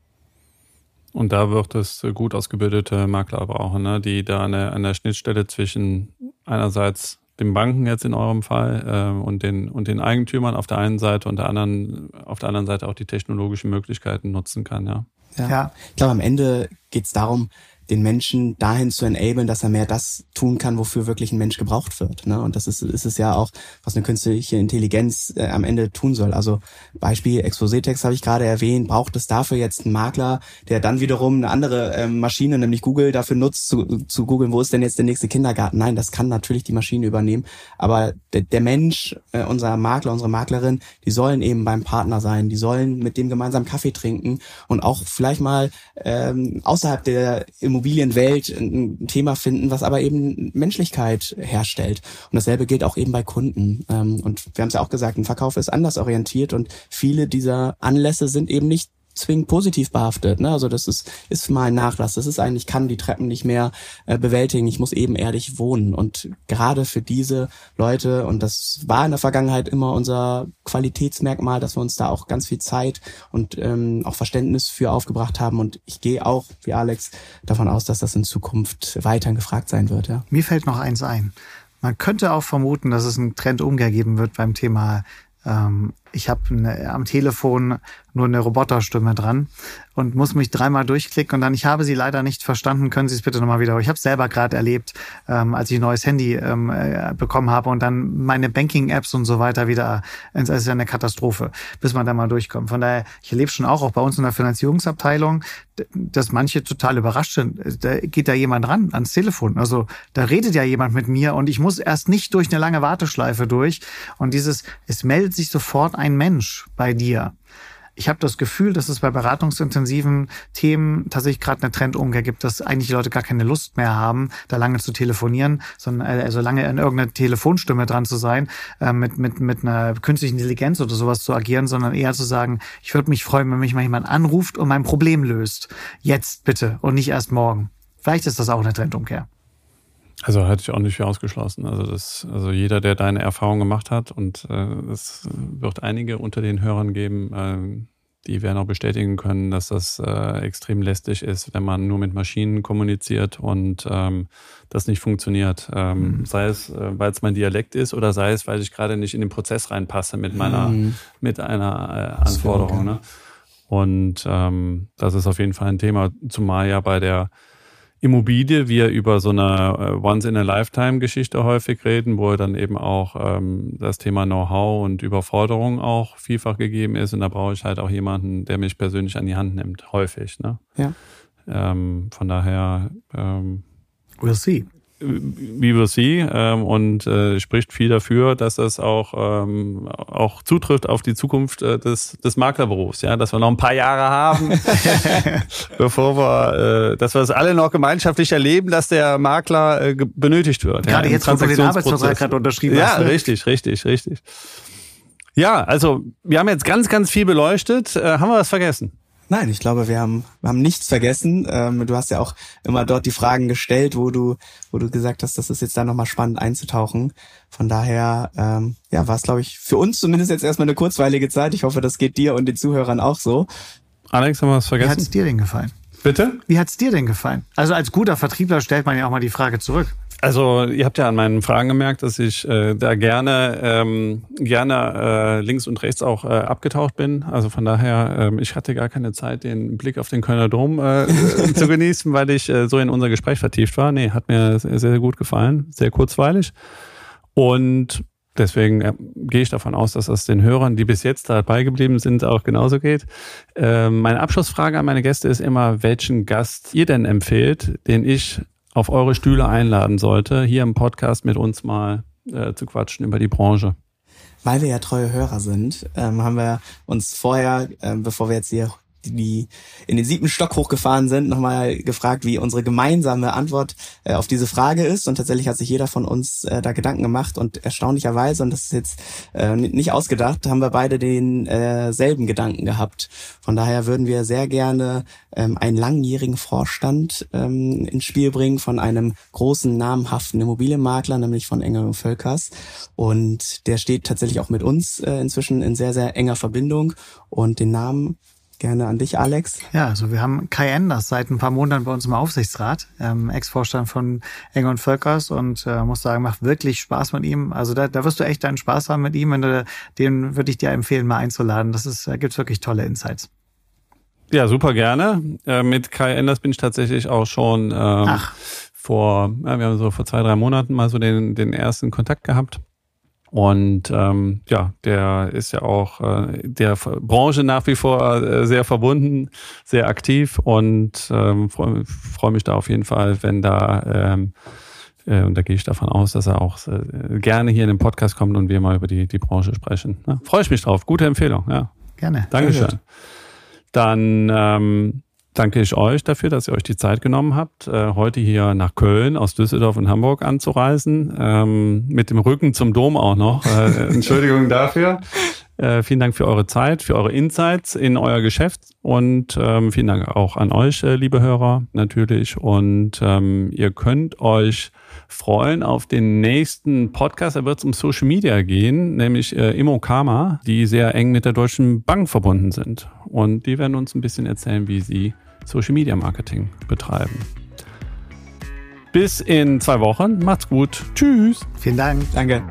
Und da wird es gut ausgebildete Makler brauchen, ne? Die da an der, an der Schnittstelle zwischen einerseits den Banken jetzt in eurem Fall äh, und den und den Eigentümern auf der einen Seite und der anderen auf der anderen Seite auch die technologischen Möglichkeiten nutzen kann, ja. Ja. ja. Ich glaube, am Ende geht es darum, den Menschen dahin zu enablen, dass er mehr das tun kann, wofür wirklich ein Mensch gebraucht wird. Ne? Und das ist, ist es ja auch, was eine künstliche Intelligenz äh, am Ende tun soll. Also Beispiel Exposé-Text habe ich gerade erwähnt, braucht es dafür jetzt einen Makler, der dann wiederum eine andere ähm, Maschine, nämlich Google, dafür nutzt, zu, zu googeln, wo ist denn jetzt der nächste Kindergarten? Nein, das kann natürlich die Maschine übernehmen. Aber der, der Mensch, äh, unser Makler, unsere Maklerin, die sollen eben beim Partner sein, die sollen mit dem gemeinsam Kaffee trinken und auch vielleicht mal ähm, außerhalb der Immobilienwelt ein Thema finden, was aber eben Menschlichkeit herstellt. Und dasselbe gilt auch eben bei Kunden. Und wir haben es ja auch gesagt, ein Verkauf ist anders orientiert und viele dieser Anlässe sind eben nicht zwingend positiv behaftet. Ne? Also das ist ist mal ein Nachlass. Das ist eigentlich, ich kann die Treppen nicht mehr äh, bewältigen. Ich muss ebenerdig wohnen. Und gerade für diese Leute, und das war in der Vergangenheit immer unser Qualitätsmerkmal, dass wir uns da auch ganz viel Zeit und ähm, auch Verständnis für aufgebracht haben. Und ich gehe auch, wie Alex, davon aus, dass das in Zukunft weiterhin gefragt sein wird. Ja. Mir fällt noch eins ein. Man könnte auch vermuten, dass es einen Trendumkehr geben wird beim Thema ähm, ich habe am Telefon nur eine Roboterstimme dran und muss mich dreimal durchklicken und dann, ich habe Sie leider nicht verstanden, können Sie es bitte nochmal wieder. Ich habe es selber gerade erlebt, ähm, als ich ein neues Handy ähm, äh, bekommen habe und dann meine Banking-Apps und so weiter wieder, es ist ja eine Katastrophe, bis man da mal durchkommt. Von daher, ich erlebe schon auch, auch bei uns in der Finanzierungsabteilung, dass manche total überrascht sind. Da geht da jemand ran ans Telefon. Also da redet ja jemand mit mir und ich muss erst nicht durch eine lange Warteschleife durch. Und dieses, es meldet sich sofort ein Mensch bei dir. Ich habe das Gefühl, dass es bei beratungsintensiven Themen tatsächlich gerade eine Trendumkehr gibt, dass eigentlich die Leute gar keine Lust mehr haben, da lange zu telefonieren, sondern also lange in irgendeiner Telefonstimme dran zu sein, äh, mit mit mit einer künstlichen Intelligenz oder sowas zu agieren, sondern eher zu sagen, ich würde mich freuen, wenn mich mal jemand anruft und mein Problem löst. Jetzt bitte und nicht erst morgen. Vielleicht ist das auch eine Trendumkehr. Also hätte ich auch nicht für ausgeschlossen. Also das, also jeder, der deine Erfahrung gemacht hat, und äh, es wird einige unter den Hörern geben, äh, die werden auch bestätigen können, dass das äh, extrem lästig ist, wenn man nur mit Maschinen kommuniziert und ähm, das nicht funktioniert. Ähm, mhm. Sei es, äh, weil es mein Dialekt ist, oder sei es, weil ich gerade nicht in den Prozess reinpasse mit meiner, mhm. mit einer äh, Anforderung. Ne? Und ähm, das ist auf jeden Fall ein Thema, zumal ja bei der Immobilie wir über so eine Once-in-a-Lifetime-Geschichte häufig reden, wo dann eben auch ähm, das Thema Know-how und Überforderung auch vielfach gegeben ist. Und da brauche ich halt auch jemanden, der mich persönlich an die Hand nimmt, häufig. Ne? Ja. Ähm, von daher ähm, We'll see. We will see, ähm, und äh, spricht viel dafür, dass das auch ähm, auch zutrifft auf die Zukunft äh, des des Maklerberufs, ja, dass wir noch ein paar Jahre haben, bevor wir, äh, dass wir es alle noch gemeinschaftlich erleben, dass der Makler äh, benötigt wird. Gerade ja, jetzt, wo du den Arbeitsvertrag gerade unterschrieben ja, hast. Ja, richtig, richtig, richtig. Ja, also wir haben jetzt ganz, ganz viel beleuchtet. Äh, haben wir was vergessen? Nein, ich glaube, wir haben, wir haben nichts vergessen. Ähm, du hast ja auch immer dort die Fragen gestellt, wo du, wo du gesagt hast, das ist jetzt da nochmal spannend einzutauchen. Von daher, ähm, ja, war es, glaube ich, für uns zumindest jetzt erstmal eine kurzweilige Zeit. Ich hoffe, das geht dir und den Zuhörern auch so. Alex, haben wir was vergessen? Wie hat es dir denn gefallen? Bitte? Wie hat es dir denn gefallen? Also als guter Vertriebler stellt man ja auch mal die Frage zurück. Also ihr habt ja an meinen Fragen gemerkt, dass ich äh, da gerne ähm, gerne äh, links und rechts auch äh, abgetaucht bin. Also von daher, ähm, ich hatte gar keine Zeit, den Blick auf den Kölner Dom äh, zu genießen, weil ich äh, so in unser Gespräch vertieft war. Nee, hat mir sehr, sehr gut gefallen, sehr kurzweilig. Und deswegen äh, gehe ich davon aus, dass das den Hörern, die bis jetzt dabei geblieben sind, auch genauso geht. Äh, meine Abschlussfrage an meine Gäste ist immer, welchen Gast ihr denn empfehlt, den ich auf eure Stühle einladen sollte, hier im Podcast mit uns mal äh, zu quatschen über die Branche. Weil wir ja treue Hörer sind, ähm, haben wir uns vorher, ähm, bevor wir jetzt hier die in den siebten Stock hochgefahren sind, nochmal gefragt, wie unsere gemeinsame Antwort äh, auf diese Frage ist. Und tatsächlich hat sich jeder von uns äh, da Gedanken gemacht. Und erstaunlicherweise, und das ist jetzt äh, nicht ausgedacht, haben wir beide den äh, selben Gedanken gehabt. Von daher würden wir sehr gerne ähm, einen langjährigen Vorstand ähm, ins Spiel bringen von einem großen, namhaften Immobilienmakler, nämlich von Engel und Völkers. Und der steht tatsächlich auch mit uns äh, inzwischen in sehr, sehr enger Verbindung. Und den Namen gerne an dich, Alex. Ja, also wir haben Kai Enders seit ein paar Monaten bei uns im Aufsichtsrat, ähm, Ex-Vorstand von Engel und Völkers, und äh, muss sagen, macht wirklich Spaß mit ihm. Also da, da wirst du echt deinen Spaß haben mit ihm, wenn du, den würde ich dir empfehlen, mal einzuladen. Das ist, da gibt's wirklich tolle Insights. Ja, super gerne. Äh, mit Kai Enders bin ich tatsächlich auch schon ähm, Ach. vor, ja, wir haben so vor zwei, drei Monaten mal so den, den ersten Kontakt gehabt. Und ähm, ja, der ist ja auch äh, der Branche nach wie vor äh, sehr verbunden, sehr aktiv, und ähm, freue freu mich da auf jeden Fall, wenn da, ähm, äh, und da gehe ich davon aus, dass er auch äh, gerne hier in den Podcast kommt und wir mal über die, die Branche sprechen. Ja, freue ich mich drauf. Gute Empfehlung, ja. Gerne. Dankeschön. Dann ähm, danke ich euch dafür, dass ihr euch die Zeit genommen habt, äh, heute hier nach Köln, aus Düsseldorf und Hamburg anzureisen. Ähm, mit dem Rücken zum Dom auch noch. Äh, Entschuldigung dafür. Äh, vielen Dank für eure Zeit, für eure Insights in euer Geschäft, und ähm, vielen Dank auch an euch, äh, liebe Hörer, natürlich. Und ähm, ihr könnt euch freuen auf den nächsten Podcast. Da wird es um Social Media gehen, nämlich äh, Immokama, die sehr eng mit der Deutschen Bank verbunden sind. Und die werden uns ein bisschen erzählen, wie sie Social Media Marketing betreiben. Bis in zwei Wochen. Macht's gut. Tschüss. Vielen Dank. Danke.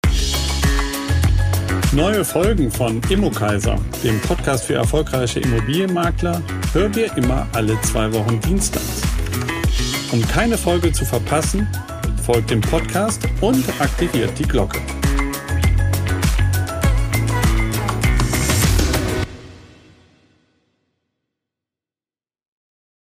Neue Folgen von Immokaiser, dem Podcast für erfolgreiche Immobilienmakler, hört ihr immer alle zwei Wochen dienstags. Um keine Folge zu verpassen, folgt dem Podcast und aktiviert die Glocke.